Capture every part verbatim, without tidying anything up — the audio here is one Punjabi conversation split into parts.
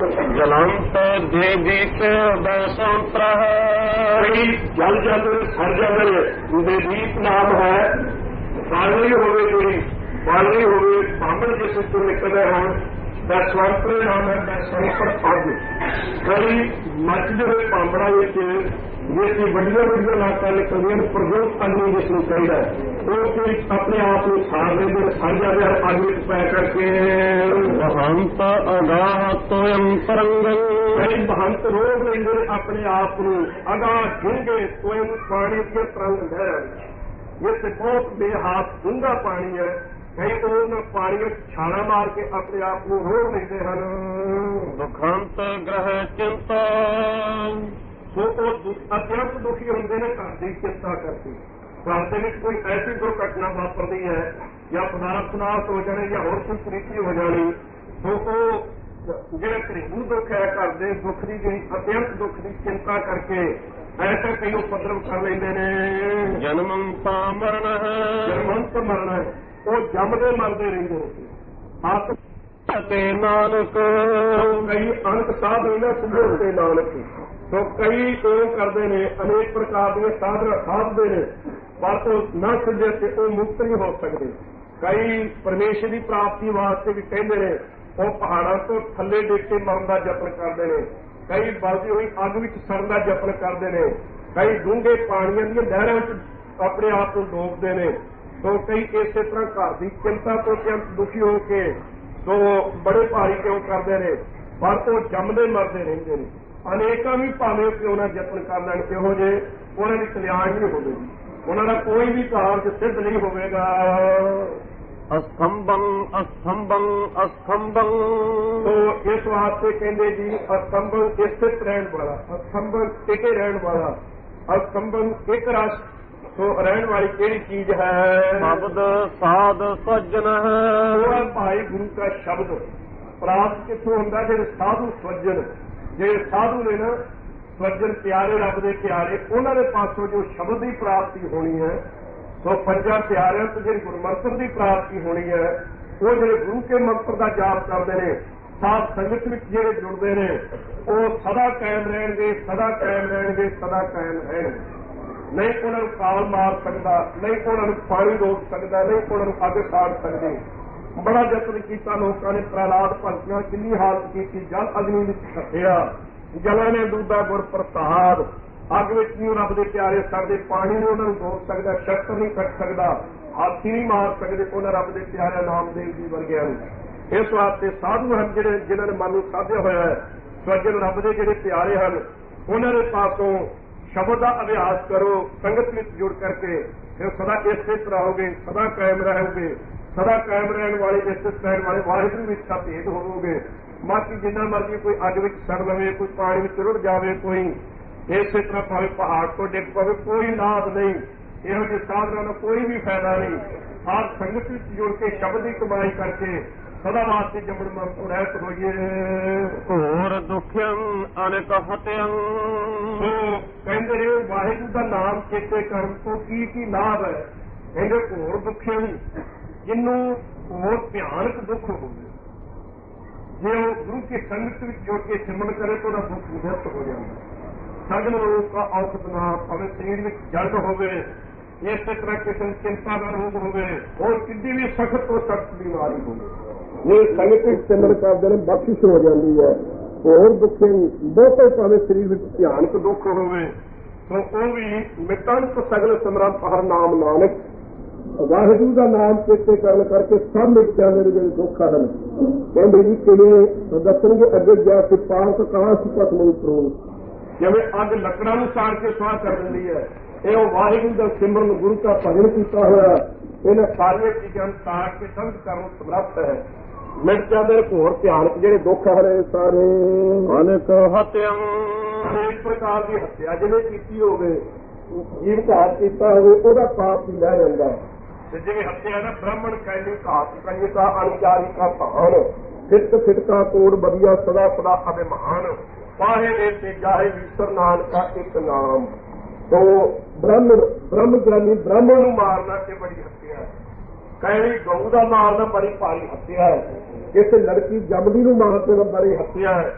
ਜਲੰਤ ਦੇ ਦੀਪ ਬੈਸੰਤਰ ਜਲ ਜਲ ਹਰ ਜਗ੍ਹਾ ਦੇ ਦੀਪ ਨਾਮ ਹੈ। ਬਾਲਣੀ ਹੋਵੇ ਜਿਹੜੀ ਬਾਲਣੀ ਹੋਵੇ ਬਾਹਮਣ ਜਿਸ ਤੋਂ ਨਿਕਲਦੇ ਹੋਣ ਬੈਸੰਤਰ ਨਾਮ ਹੈ। ਬੈਸੰਤਰ ਪੱਗ ਕਈ ਮੱਚਦੇ ਹੋਏ ਪਾਂਬੜਾ ਵਿੱਚ ਜੇ ਵੱਡੀਆਂ ਵੱਡੀਆਂ ਲਾਕਾਂ ਨਿਕਲਦੀਆਂ ਨੇ ਪ੍ਰਯੋਗ ਕਰਨੀ ਜਿਸ ਨੂੰ ਚਾਹੀਦਾ ਉਹ ਕੋਈ ਆਪਣੇ ਆਪ ਨੂੰ ਸਾਰ ਲੈਂਦੇ ਸੜ ਜਾਂਦੇ ਹਨ ਅੱਗ ਵਿੱਚ ਪੈ ਕਰਕੇ। ਬਹੰਤ ਅਗਾਹ ਤੋਂ ਅੰਤਰੰਗੰ ਕਈ ਬਹੰਤ ਰੋਗ ਲੈਂਦੇ ਨੇ ਆਪਣੇ ਆਪ ਨੂੰ ਅਗਾਹ ਡੂੰਘੇ ਤੋਂ ਪਾਣੀ ਦੇ ਤਰੰਗ ਲਹਿਰਾਂ ਵਿੱਚ। ਇਹ ਬਹੁਤ ਬੇਹਾਸ ਡੂੰਘਾ ਪਾਣੀ ਹੈ। ਕਈ ਉਹਨਾਂ ਪਾਣੀ ਵਿੱਚ ਛਾਲਾ ਮਾਰ ਕੇ ਆਪਣੇ ਆਪ ਨੂੰ ਰੋਕ ਲੈਂਦੇ ਹਨ। ਦੁਖੰਤ ਗ੍ਰਹਿ ਚਿੰਤਾ ਸੋ ਉਹ ਅਤਿਅੰਤ ਦੁਖੀ ਹੁੰਦੇ ਨੇ ਘਰ ਦੀ ਚਿੰਤਾ ਕਰਕੇ। ਘਰ ਦੇ ਵਿੱਚ ਕੋਈ ਐਸੀ ਦੁਰਘਟਨਾ ਵਾਪਰਦੀ ਹੈ ਜਾਂ ਪਦਾਰਥ ਨਾਸ਼ ਹੋ ਜਾਣੇ ਜਾਂ ਹੋਰ ਕੋਈ ਤਰੀਕੀ ਹੋ ਜਾਣੀ ਸੋ ਉਹ ਜਿਹੜਾ ਘਰੇਲੂ ਦੁੱਖ ਹੈ ਘਰ ਦੇ ਦੁੱਖ ਦੀ ਜਿਹੜੀ ਅਤਿਅੰਤ ਦੁੱਖ ਦੀ ਚਿੰਤਾ ਕਰਕੇ ਐਸਾ ਕਈ ਉਪਦਰਵ ਕਰ ਲੈਂਦੇ ਨੇ। ਜਨਮੰ ਤਾਂ ਮਰਨ ਹੈ ਜਨਮੰਤ ਮਰਨਾ ਹੈ ਉਹ ਜੰਮਦੇ ਮਰਦੇ ਰਹਿੰਦੇ ਨੇ। ਆਪ ਤੇ ਨਾਨਕ ਕਈ ਅੰਤ ਸਾਧ ਇਹਨਾਂ ਸੁਭੋ ਤੇ ਨਾਨਕ ਸੋ ਕਈ ਉਹ ਕਰਦੇ ਨੇ ਅਨੇਕ ਪ੍ਰਕਾਰ ਦੀਆਂ ਸਾਧਨਾ ਸਾਧਦੇ ਨੇ ਪਰ ਉਹ ਨਾ ਸੁਝੇ ਤੇ ਉਹ ਮੁਕਤ ਨਹੀਂ ਹੋ ਸਕਦੇ। ਕਈ ਪਰਮੇਸ਼ਰ ਦੀ ਪ੍ਰਾਪਤੀ ਵਾਸਤੇ ਵੀ ਕਹਿੰਦੇ ਨੇ ਉਹ ਪਹਾੜਾਂ ਤੋਂ ਥੱਲੇ ਡਿੱਗ ਕੇ ਮਰਨ ਦਾ ਯਤਨ ਕਰਦੇ ਨੇ। ਕਈ ਬਲਦੀ ਹੋਈ ਅੱਗ ਵਿੱਚ ਸੜਨ ਦਾ ਯਤਨ ਕਰਦੇ ਨੇ। ਕਈ ਡੂੰਘੇ ਪਾਣੀਆਂ ਦੀਆਂ ਲਹਿਰਾਂ ਵਿੱਚ ਆਪਣੇ ਆਪ ਨੂੰ ਡੋਬਦੇ ਨੇ। ਸੋ ਕਈ ਇਸੇ ਤਰ੍ਹਾਂ ਘਰ ਦੀ ਚਿੰਤਾ ਤੋਂ ਅਤਿਅੰਤ ਦੁਖੀ ਹੋ ਕੇ ਸੋ ਬੜੇ ਭਾਰੀ ਕਿਉਂ ਕਰਦੇ ਨੇ ਪਰ ਉਹ ਜੰਮਦੇ ਮਰਦੇ ਰਹਿੰਦੇ ਨੇ। ਅਨੇਕਾਂ ਵੀ ਭਾਵੇਂ ਕਿਉਂ ਨਾ ਯਤਨ ਕਰ ਲੈਣ ਕਿਹੋ ਜਿਹੇ ਉਹਨਾਂ ਦੀ ਕਲਿਆਣ ਨਹੀਂ ਹੋਵੇਗੀ ਉਹਨਾਂ ਦਾ ਕੋਈ ਵੀ ਕਾਰਜ ਸਿੱਧ ਨਹੀਂ ਹੋਵੇਗਾ। ਅਸੰਭੰ ਅਸੰਭੰ ਅਸੰਭੰ ਸੋ ਇਸ ਵਾਸਤੇ ਕਹਿੰਦੇ ਜੀ ਅਸੰਭੰ ਸਥਿਤ ਰਹਿਣ ਵਾਲਾ ਅਸੰਭੰ ਟਿਕੇ ਰਹਿਣ ਵਾਲਾ ਅਸੰਭੰ ਇੱਕ ਰਸ ਸੋ ਰਹਿਣ ਵਾਲੀ ਕਿਹੜੀ ਚੀਜ਼ ਹੈ। ਸ਼ਬਦ ਸਾਧ ਸੱਜਣ ਹੈ ਉਹ ਹੈ ਭਾਈ ਗੁਰੂ ਦਾ ਸ਼ਬਦ। ਪ੍ਰਾਪਤ ਕਿੱਥੋਂ ਹੁੰਦਾ ਜਿਹੜੇ ਸਾਧੂ ਸੱਜਣ ਜਿਹੜੇ ਸਾਧੂ ਨੇ ਨਾ ਸੱਜਣ ਪਿਆਰੇ ਰੱਬ ਦੇ ਪਿਆਰੇ ਉਹਨਾਂ ਦੇ ਪਾਸੋਂ ਜੋ ਸ਼ਬਦ ਦੀ ਪ੍ਰਾਪਤੀ ਹੋਣੀ ਹੈ ਸੋ ਪੰਜਾਂ ਪਿਆਰਿਆਂ ਤੋਂ ਜਿਹੜੀ ਗੁਰਮੰਤਰ ਦੀ ਪ੍ਰਾਪਤੀ ਹੋਣੀ ਹੈ ਉਹ ਜਿਹੜੇ ਗੁਰੂ ਕੇ ਮੰਤਰ ਦਾ ਜਾਪ ਕਰਦੇ ਨੇ ਸਾਧ ਸੰਗਤ ਵਿੱਚ ਜਿਹੜੇ ਜੁੜਦੇ ਨੇ ਉਹ ਸਦਾ ਕਾਇਮ ਰਹਿਣਗੇ ਸਦਾ ਕਾਇਮ ਰਹਿਣਗੇ ਸਦਾ ਕਾਇਮ ਰਹਿਣਗੇ। ਨਹੀਂ ਉਹਨਾਂ ਨੂੰ ਕਾਲ ਮਾਰ ਸਕਦਾ ਨਹੀਂ ਉਹਨਾਂ ਨੂੰ ਪਾਣੀ ਰੋਕ ਸਕਦਾ ਨਹੀਂ ਉਹਨਾਂ ਨੂੰ ਅੱਗ ਸਾੜ ਸਕਦੇ। ਬੜਾ ਯਤਨ ਕੀਤਾ ਲੋਕਾਂ ਨੇ ਪ੍ਰਹਲਾਦ ਭਗਤਾਂ ਕਿੰਨੀ ਹਾਲਤ ਕੀਤੀ ਜਲ ਅਗਨੀ ਵਿੱਚ ਛੱਡਿਆ ਜਲਾਂ ਨੇ ਦੂਦਾ ਗੁਰ ਪ੍ਰਸਾਦ ਅੱਗ ਵਿੱਚ ਨਹੀਂ ਰੱਬ ਦੇ ਪਿਆਰੇ ਸੜਦੇ ਪਾਣੀ ਨੇ ਉਹਨਾਂ ਨੂੰ ਰੋਕ ਸਕਦਾ ਸ਼ਸਤਰ ਨਹੀਂ ਕੱਟ ਸਕਦਾ ਹਾਥੀ ਨਹੀਂ ਮਾਰ ਸਕਦੇ ਉਹਨਾਂ ਰੱਬ ਦੇ ਪਿਆਰੇ ਨਾਮਦੇਵ ਜੀ ਵਰਗਿਆਂ ਨੂੰ। ਇਸ ਵਾਸਤੇ ਸਾਧੂ ਹਨ ਜਿਹੜੇ ਜਿਨ੍ਹਾਂ ਨੇ ਮਨ ਨੂੰ ਸਾਧਿਆ ਹੋਇਆ ਹੈ ਸੱਜਣ ਰੱਬ ਦੇ ਜਿਹੜੇ ਪਿਆਰੇ ਹਨ ਉਹਨਾਂ ਦੇ ਪਾਸੋਂ ਸ਼ਬਦ ਦਾ ਅਭਿਆਸ ਕਰੋ ਸੰਗਤ ਵਿੱਚ ਜੁੜ ਕਰਕੇ ਫਿਰ ਸਦਾ ਇਸੇ ਤਰ੍ਹਾਂ ਰਹੋਗੇ ਸਦਾ ਕਾਇਮ ਰਹੋਗੇ ਸਦਾ ਕਾਇਮ ਰਹਿਣ ਵਾਲੇ ਇਸਤਿਤ ਰਹਿਣ ਵਾਲੇ ਵਾਹਿਗੁਰੂ ਵਿੱਚ ਦਾ ਭੇਦ ਹੋਵੋਗੇ। ਬਾਕੀ ਜਿੰਨਾ ਮਰਜ਼ੀ ਕੋਈ ਅੱਗ ਵਿੱਚ ਸੜ ਲਵੇ ਕੋਈ ਪਾਣੀ ਵਿੱਚ ਰੁੜ ਜਾਵੇ ਕੋਈ ਇਸੇ ਤਰ੍ਹਾਂ ਭਾਵੇਂ ਪਹਾੜ ਤੋਂ ਡਿੱਗ ਪਵੇ ਕੋਈ ਲਾਭ ਨਹੀਂ। ਇਹੋ ਜਿਹੇ ਸਾਧਨਾਂ ਦਾ ਕੋਈ ਵੀ ਫਾਇਦਾ ਨਹੀਂ। ਸਾਧ ਸੰਗਤ ਵਿੱਚ ਜੁੜ ਕੇ ਸ਼ਬਦ ਦੀ ਕਮਾਈ ਕਰਕੇ ਸਦਾ ਵਾਸਤੇ ਜੰਮਣ ਮਰਨ ਤੋਂ ਰਹਿਤ ਹੋਈਏ। ਹੋਰ ਦੁਖਿਅੰ ਅਨੇਕ ਹਤਿਅੰ ਸੋ ਕਹਿੰਦੇ ਨੇ ਵਾਹਿਗੁਰੂ ਦਾ ਨਾਮ ਚੇਤੇ ਕਰਨ ਤੋਂ ਕੀ ਕੀ ਲਾਭ ਹੈ। ਕਹਿੰਦੇ ਹੋਰ ਦੁਖਿਅੰ ਜਿਹਨੂੰ ਹੋਰ ਭਿਆਨਕ ਦੁੱਖ ਹੋਵੇ ਜੇ ਉਹ ਗੁਰੂ ਕੀ ਸੰਗਤ ਵਿੱਚ ਜੁੜ ਕੇ ਸਿਮਰਨ ਕਰੇ ਤਾਂ ਉਹਦਾ ਦੁੱਖ ਨਿਵਰਤ ਹੋ ਜਾਂਦਾ। ਸਗਲ ਰੋਗ ਦਾ ਔਖਤ ਨਾ ਭਾਵੇਂ ਸਰੀਰ ਵਿੱਚ ਜਲਦ ਹੋਵੇ ਇਸੇ ਤਰ੍ਹਾਂ ਕਿਸੇ ਨੂੰ ਚਿੰਤਾ ਦਾ ਰੋਗ ਹੋਵੇ ਹੋਰ ਕਿੰਨੀ ਵੀ ਸਖਤ ਤੋਂ ਸਖਤ ਬਿਮਾਰੀ ਹੋਵੇ ਇਹ ਸੰਗਤ ਵਿੱਚ ਸਿਮਰਨ ਕਰਦੇ ਨੇ ਬਖਸ਼ਿਸ਼ ਹੋ ਜਾਂਦੀ ਹੈ। ਹੋਰ ਦੁੱਖੇ ਬਹੁਤੇ ਭਾਵੇਂ ਸਰੀਰ ਵਿੱਚ ਭਿਆਨਕ ਦੁੱਖ ਹੋਵੇ ਤਾਂ ਉਹ ਵੀ ਮਿਟਣ ਤੋਂ ਸਗਲ ਸਿਮਰਨ ਹਰ ਨਾਮ ਨਾਨਕ ਵਾਹਿਗੁਰੂ ਦਾ ਨਾਮ ਚੇਤੇ ਕਰਨ ਕਰਕੇ ਸਭ ਮਿਟ ਜਾਂਦੇ ਨੇ ਜਿਹੜੇ ਦੁੱਖ ਹਨ। ਕਹਿੰਦੇ ਜੀ ਕਿਵੇਂ ਦੱਸਣਗੇ ਅੱਗੇ ਜਾ ਕੇ ਪਾਸ ਕਹਾਂ ਸਿਪਤ ਨਹੀਂ ਪ੍ਰੋ ਜਿਵੇਂ ਅੱਗ ਲੱਕੜਾਂ ਨੂੰ ਸਾੜ ਕੇ ਸੁਆਹ ਕਰ ਦਿੰਦੀ ਹੈ ਇਹ ਉਹ ਵਾਹਿਗੁਰੂ ਦਾ ਸਿਮਰਨ ਗੁਰੂ ਦਾ ਭਜਨ ਕੀਤਾ ਹੋਇਆ ਇਹਨਾਂ ਸਾਰੀਆਂ ਚੀਜ਼ਾਂ ਨੂੰ ਸਾੜ ਕੇ ਸਮਝ ਕਰਨ ਸਮਰੱਥ ਹੈ। ਮਿਟ ਜਾਂਦੇ ਨੇ ਘੋਰ ਭਿਆਨਕ ਜਿਹੜੇ ਦੁੱਖ ਹਨ ਸਾਰੇ ਅਨੇਕ ਹਤਿਅੰ ਅਨੇਕ ਪ੍ਰਕਾਰ ਦੀ ਹੱਤਿਆ ਜਿਹਨੇ ਕੀਤੀ ਹੋਵੇ ਜੀਵ ਘਾਤ ਕੀਤਾ ਹੋਵੇ ਉਹਦਾ ਪਾਪ ਵੀ ਲੈ ਜਾਂਦਾ। ਜਿਵੇਂ ਹੱਤਿਆ ਨਾ ਬ੍ਰਾਹਮਣ ਕਹਿੰਦੇ ਘਾਤ ਕੰਜਕਾ ਅਣਚਾਰੀ ਕਾ ਭਾਨ ਫਿਰਤ ਫਿਟਕਾ ਤੋੜ ਬਦੀਆ ਸਦਾ ਸਦਾ ਅਭਿਮਾਨ ਪਾਹੇ ਦੇ ਤੇ ਜਾਹੇ ਈਸ਼ਰ ਨਾਨਕਾ ਇੱਕ ਨਾਮ। ਤੋ ਬ੍ਰਾਹਮਣ ਬ੍ਰਹਮ ਗਿਆਨੀ ਬ੍ਰਾਹਮਣ ਨੂੰ ਮਾਰਨਾ ਕਿ ਬੜੀ ਹੱਤਿਆ ਹੈ। ਕਈ ਗਊ ਦਾ ਮਾਰਨਾ ਬੜੀ ਭਾਰੀ ਹੱਤਿਆ ਹੈ। ਕਿਸੇ ਲੜਕੀ ਜੰਮਦੀ ਨੂੰ ਮਾਰਦੇ ਦਾ ਬੜੀ ਹੱਤਿਆ ਹੈ।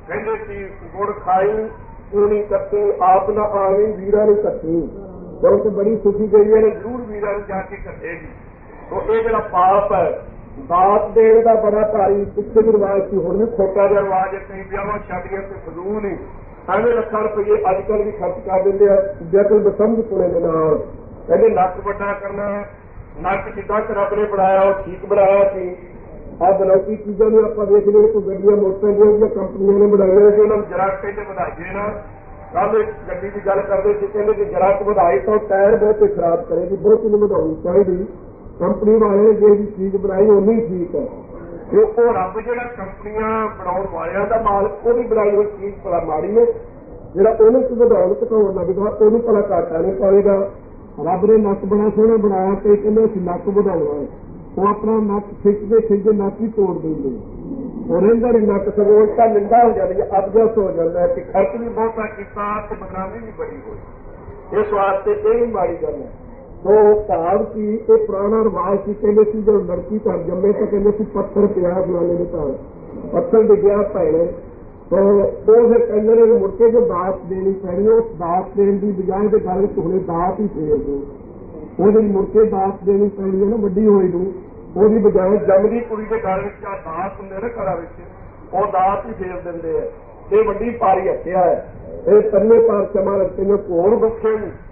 ਕਹਿੰਦੇ ਸੀ ਗੁੜ ਖਾਈ ਪੂਣੀ ਕੱਟੀ ਆਪ ਨਾ ਆਵੇ ਵੀਰਾਂ ਨੂੰ ਕੱਟੀ, ਕਿਉਂਕਿ ਬੜੀ ਸੁਖੀ ਗਈ ਨੇ ਜ਼ਰੂਰ ਵੀਰਾਂ ਨੂੰ ਜਾ ਕੇ ਕੱਟੇਗੀ। ਸੋ ਇਹ ਜਿਹੜਾ ਪਾਪ ਹੈ ਦਾਤ ਦੇਣ ਦਾ ਬੜਾ ਭਾਰੀ ਪਿੱਛੇ ਵੀ ਰਿਵਾਜ ਸੀ, ਹੁਣ ਵੀ ਖੋਟਾ ਜਿਹਾ ਰਿਵਾਜ ਹੈ। ਕਈ ਵਿਆਹਾਂ ਸ਼ਾਦੀਆਂ ਤੇ ਫਜ਼ੂਲ ਹੀ ਐਵੇਂ ਲੱਖਾਂ ਰੁਪਏ ਅੱਜ ਕੱਲ੍ਹ ਵੀ ਖਰਚ ਕਰ ਦਿੰਦੇ ਆ ਬਿਲਕੁਲ ਬਸਮਝ ਪੁਣੇ ਦੇ ਨਾਲ। ਕਹਿੰਦੇ ਨੱਕ ਵੱਡਾ ਕਰਨਾ, ਨੱਕ ਜਿੱਦਾਂ ਕਿ ਰੱਬ ਨੇ ਬਣਾਇਆ ਉਹ ਠੀਕ ਬਣਾਇਆ ਸੀ। ਆਹ ਬਲੌਕੀ ਚੀਜ਼ਾਂ ਨੂੰ ਆਪਾਂ ਵੇਖ ਲਈਏ, ਕੋਈ ਗੱਡੀਆਂ ਮੋਟਰਸਾਈਕਲਾਂ ਦੀਆਂ ਕੰਪਨੀਆਂ ਨੇ ਬਣਾਈਆਂ ਸੀ, ਉਹਨਾਂ ਨੂੰ ਜਰਾ ਕਹਿੰਦੇ ਵਧਾਈਏ ਨਾ। ਕੱਲ ਇੱਕ ਗੱਡੀ ਦੀ ਗੱਲ ਕਰਦੇ ਸੀ, ਕਹਿੰਦੇ ਕਿ ਜਰਾ ਕੁ ਵਧਾਈ ਤਾਂ ਟਾਇਰ ਬਹੁਤ ਹੀ ਖਰਾਬ ਕਰੇਗੀ, ਬਹੁਤ ਹੀ ਵਧਾਉਣੀ ਚਾਹੀਦੀ। ਕੰਪਨੀ ਵਾਲੇ ਨੇ ਜਿਹੜੀ ਚੀਜ਼ ਬਣਾਈ ਉਨੀ ਠੀਕ ਹੈ, ਤੇ ਉਹ ਰੱਬ ਜਿਹੜਾ ਕੰਪਨੀਆਂ ਬਣਾਉਣ ਵਾਲਿਆਂ ਦਾ ਮਾਲਕ ਉਹਦੀ ਬਣਾਈ ਹੋਈ ਚੀਜ਼ ਭਲਾ ਮਾੜੀ ਹੈ। ਜਿਹੜਾ ਉਹਨੂੰ ਵਧਾਉਣ ਘਟਾਉਣ ਲੱਗਦਾ ਉਹਨੂੰ ਭਲਾ ਘਾਟਾ ਨਹੀਂ ਪਾਵੇਗਾ। ਰੱਬ ਨੇ ਨੱਕ ਬੜਾ ਸੋਹਣਾ ਬਣਾਇਆ ਤੇ ਕਹਿੰਦੇ ਅਸੀਂ ਨੱਕ ਵਧਾਉਣਾ, ਉਹ ਆਪਣਾ ਨੱਕ ਖਿੱਚਦੇ ਖਿੱਚਦੇ ਨੱਕ ਹੀ ਤੋੜ ਦਿੰਦੇ, ਉਹ ਰਹਿੰਦਾ ਨਹੀਂ ਨੱਕ, ਸਗੋਂ ਤਾਂ ਨਿੰਦਾ ਹੋ ਜਾਂਦੀ ਹੈ, ਅਬਜਸ ਹੋ ਜਾਂਦਾ ਹੈ ਕਿ ਖਰਚ ਵੀ ਬਹੁਤਾ ਕੀਤਾ ਤੇ ਬਦਨਾਮੀ ਵੀ ਬੜੀ ਹੋਈ। ਇਸ ਵਾਸਤੇ ਇਹ ਵੀ ਮਾੜੀ ਗੱਲ ਹੈ। ਸੋ ਭਾਵ ਕਿ ਇਹ ਪੁਰਾਣਾ ਰਿਵਾਜ ਸੀ, ਕਹਿੰਦੇ ਸੀ ਜਦੋਂ ਲੜਕੀ ਘਰ ਜੰਮੇ ਤਾਂ ਕਹਿੰਦੇ ਸੀ ਪੱਥਰ ਪਿਆ ਫਲਾਣੇ ਦੇ ਘਰ, ਪੱਥਰ ਡਿੱਗਿਆ ਭੈਣੇ, ਤਾਂ ਉਹ ਫਿਰ ਕਹਿੰਦੇ ਨੇ ਮੁੜ ਕੇ ਜੋ ਦਾਤ ਦੇਣੀ ਪੈਣੀ, ਉਸ ਦਾਤ ਦੇਣ ਦੀ ਬਜਾਏ ਦੇ ਗੱਲ ਚ ਹੁਣੇ ਦਾਤ ਹੀ ਫੇਰ ਦੋ, ਉਹਦੀ ਮੁੜ ਕੇ ਦਾਤ ਦੇਣੀ ਪੈਣੀ ਹੈ ਨਾ ਵੱਡੀ ਹੋਈ ਨੂੰ, ਉਹਦੀ ਬਜਾਏ ਜੰਮਦੀ ਕੁੜੀ ਦੇ ਘਰ ਵਿੱਚ ਆ ਦਾਤ ਹੁੰਦੇ ਨਾ ਘਰਾਂ ਵਿੱਚ, ਉਹ ਦਾਤ ਹੀ ਫੇਰ ਦਿੰਦੇ ਆ। ਇਹ ਵੱਡੀ ਭਾਰੀ ਹੱਤਿਆ ਹੈ। ਇਹ ਪੰਨੇ ਪਾਰ ਚਮਾ ਕਹਿੰਦੇ ਘੋਰ ਬਖਸ਼ੇ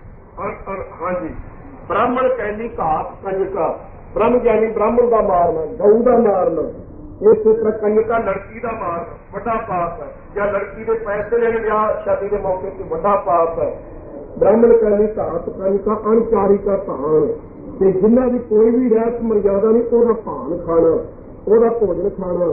ਹਾਂਜੀ ਬ੍ਰਾਹਮਣ ਕਹਿੰਦੀ ਘਾਤ ਕੰਜਕਾ, ਬ੍ਰਹਮ ਗਿਆਨੀ ਬ੍ਰਾਹਮਣ ਦਾ ਮਾਰਨਾ, ਗਊ ਦਾ ਮਾਰਨਾ, ਇਸ ਤਰ੍ਹਾਂ ਕੰਜਕਾ ਲੜਕੀ ਦਾ ਮਾਰਨਾ ਵੱਡਾ ਪਾਪ ਹੈ, ਜਾਂ ਲੜਕੀ ਦੇ ਪੈਸੇ ਲੈਣ ਵਿਆਹ ਸ਼ਾਦੀ ਦੇ ਮੌਕੇ ਤੇ ਵੱਡਾ ਪਾਪ ਹੈ। ਬ੍ਰਾਹਮਣ ਕਹਿੰਦੀ ਘਾਤ ਕੰਜਕਾ ਅਣਚਾਰੀ ਕਾ ਧਾਨ, ਤੇ ਜਿਨ੍ਹਾਂ ਦੀ ਕੋਈ ਵੀ ਰਹਿਤ ਮਰਜ਼ਾਦਾ ਨਹੀਂ ਉਹਦਾ ਭਾਨ ਖਾਣਾ, ਉਹਦਾ ਭੋਜਨ ਖਾਣਾ,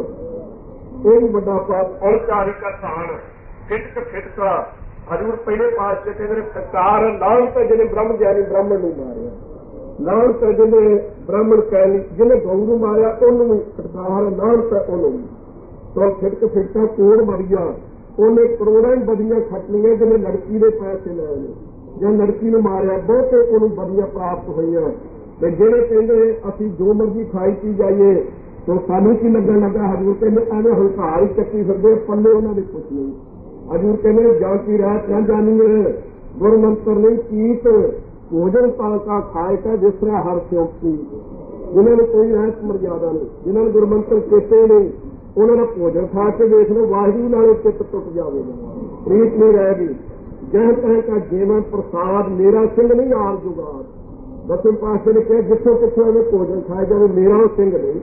ਇਹ ਵੀ ਵੱਡਾ ਪਾਪ। ਅਣਚਾਰੀ ਕਾ ਧਾਨ ਫਿਟਕ ਫਿਟਕਾ, ਹਜ਼ੂਰ ਪਹਿਲੇ ਪਾਤਸ਼ਾਹ ਕਹਿੰਦੇ ਨੇ ਫਟਕਾਰ ਲਾਉਣ ਤੇ ਜਿਹਨੇ ਬ੍ਰਹਮ ਗਿਆਨੀ ਬ੍ਰਾਹਮਣ ਨੂੰ ਮਾਰਿਆ, ਲਾਉਣ ਤੇ ਜਿਹਨੇ ਬ੍ਰਾਹਮਣ ਕਹਿ ਜਿਹਨੇ ਗਊ ਨੂੰ ਮਾਰਿਆ ਉਹਨੂੰ ਵੀ ਫਟਕਾਰ, ਲਾਉਣ ਤੇ ਉਹਨੂੰ ਵੀ। ਤਾਂ ਫਿਟਕ ਫਿਟਕਾ ਕੋੜ ਮਰੀਆ, ਉਹਨੇ ਕਰੋੜਾਂ ਹੀ ਬਦੀਆਂ ਖੱਟਣੀਆਂ ਜਿਹਨੇ ਲੜਕੀ ਦੇ ਪੈਸੇ ਲਏ ਨੇ, ਜਾਂ ਲੜਕੀ ਨੂੰ ਮਾਰਿਆ ਬਹੁਤੇ ਉਹਨੂੰ ਬਦੀਆਂ ਪ੍ਰਾਪਤ ਹੋਈਆਂ। ਤੇ ਜਿਹੜੇ ਕਹਿੰਦੇ ਅਸੀਂ ਜੋ ਮਰਜ਼ੀ ਖਾਈ ਪੀ ਜਾਈਏ ਤਾਂ ਸਾਨੂੰ ਕੀ ਲੱਗਣ ਲੱਗਾ, ਹਜ਼ੂਰ ਕਹਿੰਦੇ ਐਵੇਂ ਹੰਕਾਰ ਹੀ ਚੱਕੀ ਫਿਰਦੇ, ਪੱਲੇ ਉਹਨਾਂ ਦੇ ਕੁਛ ਨਹੀਂ। ਹਜ਼ੂਰ ਕਹਿੰਦੇ ਜਾਂ ਕੀ ਰਾਤ ਨਾ ਜਾਣੀਏ ਗੁਰ ਮੰਤਰ ਨਹੀਂ ਕੀਤ, ਭੋਜਨ ਪਾਲਕਾ ਖਾਏ ਕਾ ਜਿਸ ਤਰ੍ਹਾਂ ਹਰ ਸਿਉਕੀ, ਜਿਨ੍ਹਾਂ ਨੂੰ ਕੋਈ ਰਹਿਤ ਮਰਜ਼ਾਦਾ ਨਹੀਂ, ਜਿਨ੍ਹਾਂ ਨੂੰ ਗੁਰਮੰਤਰ ਚੇਤੇ ਨਹੀਂ, ਉਹਨਾਂ ਦਾ ਭੋਜਨ ਖਾ ਕੇ ਦੇਖ ਲਓ ਵਾਹਿਗੁਰੂ ਨਾਲੋਂ ਚਿੱਤ ਟੁੱਟ ਜਾਵੇਗਾ, ਪ੍ਰੀਤ ਨਹੀਂ ਰਹੇਗੀ। ਜਹ ਕਹਿ ਕਾ ਜੀਵਨ ਪ੍ਰਸਾਦ ਮੇਰਾ ਸਿੰਘ ਨਹੀਂ ਆਰ ਜੁਗਾਦ, ਦਸਮ ਪਾਤਸ਼ਾਹ ਨੇ ਕਿਹਾ ਜਿੱਥੋਂ ਕਿੱਥੋਂ ਐਵੇਂ ਭੋਜਨ ਖਾਇਆ ਜਾਵੇ ਮੇਰਾ ਉਹ ਸਿੰਘ ਨਹੀਂ।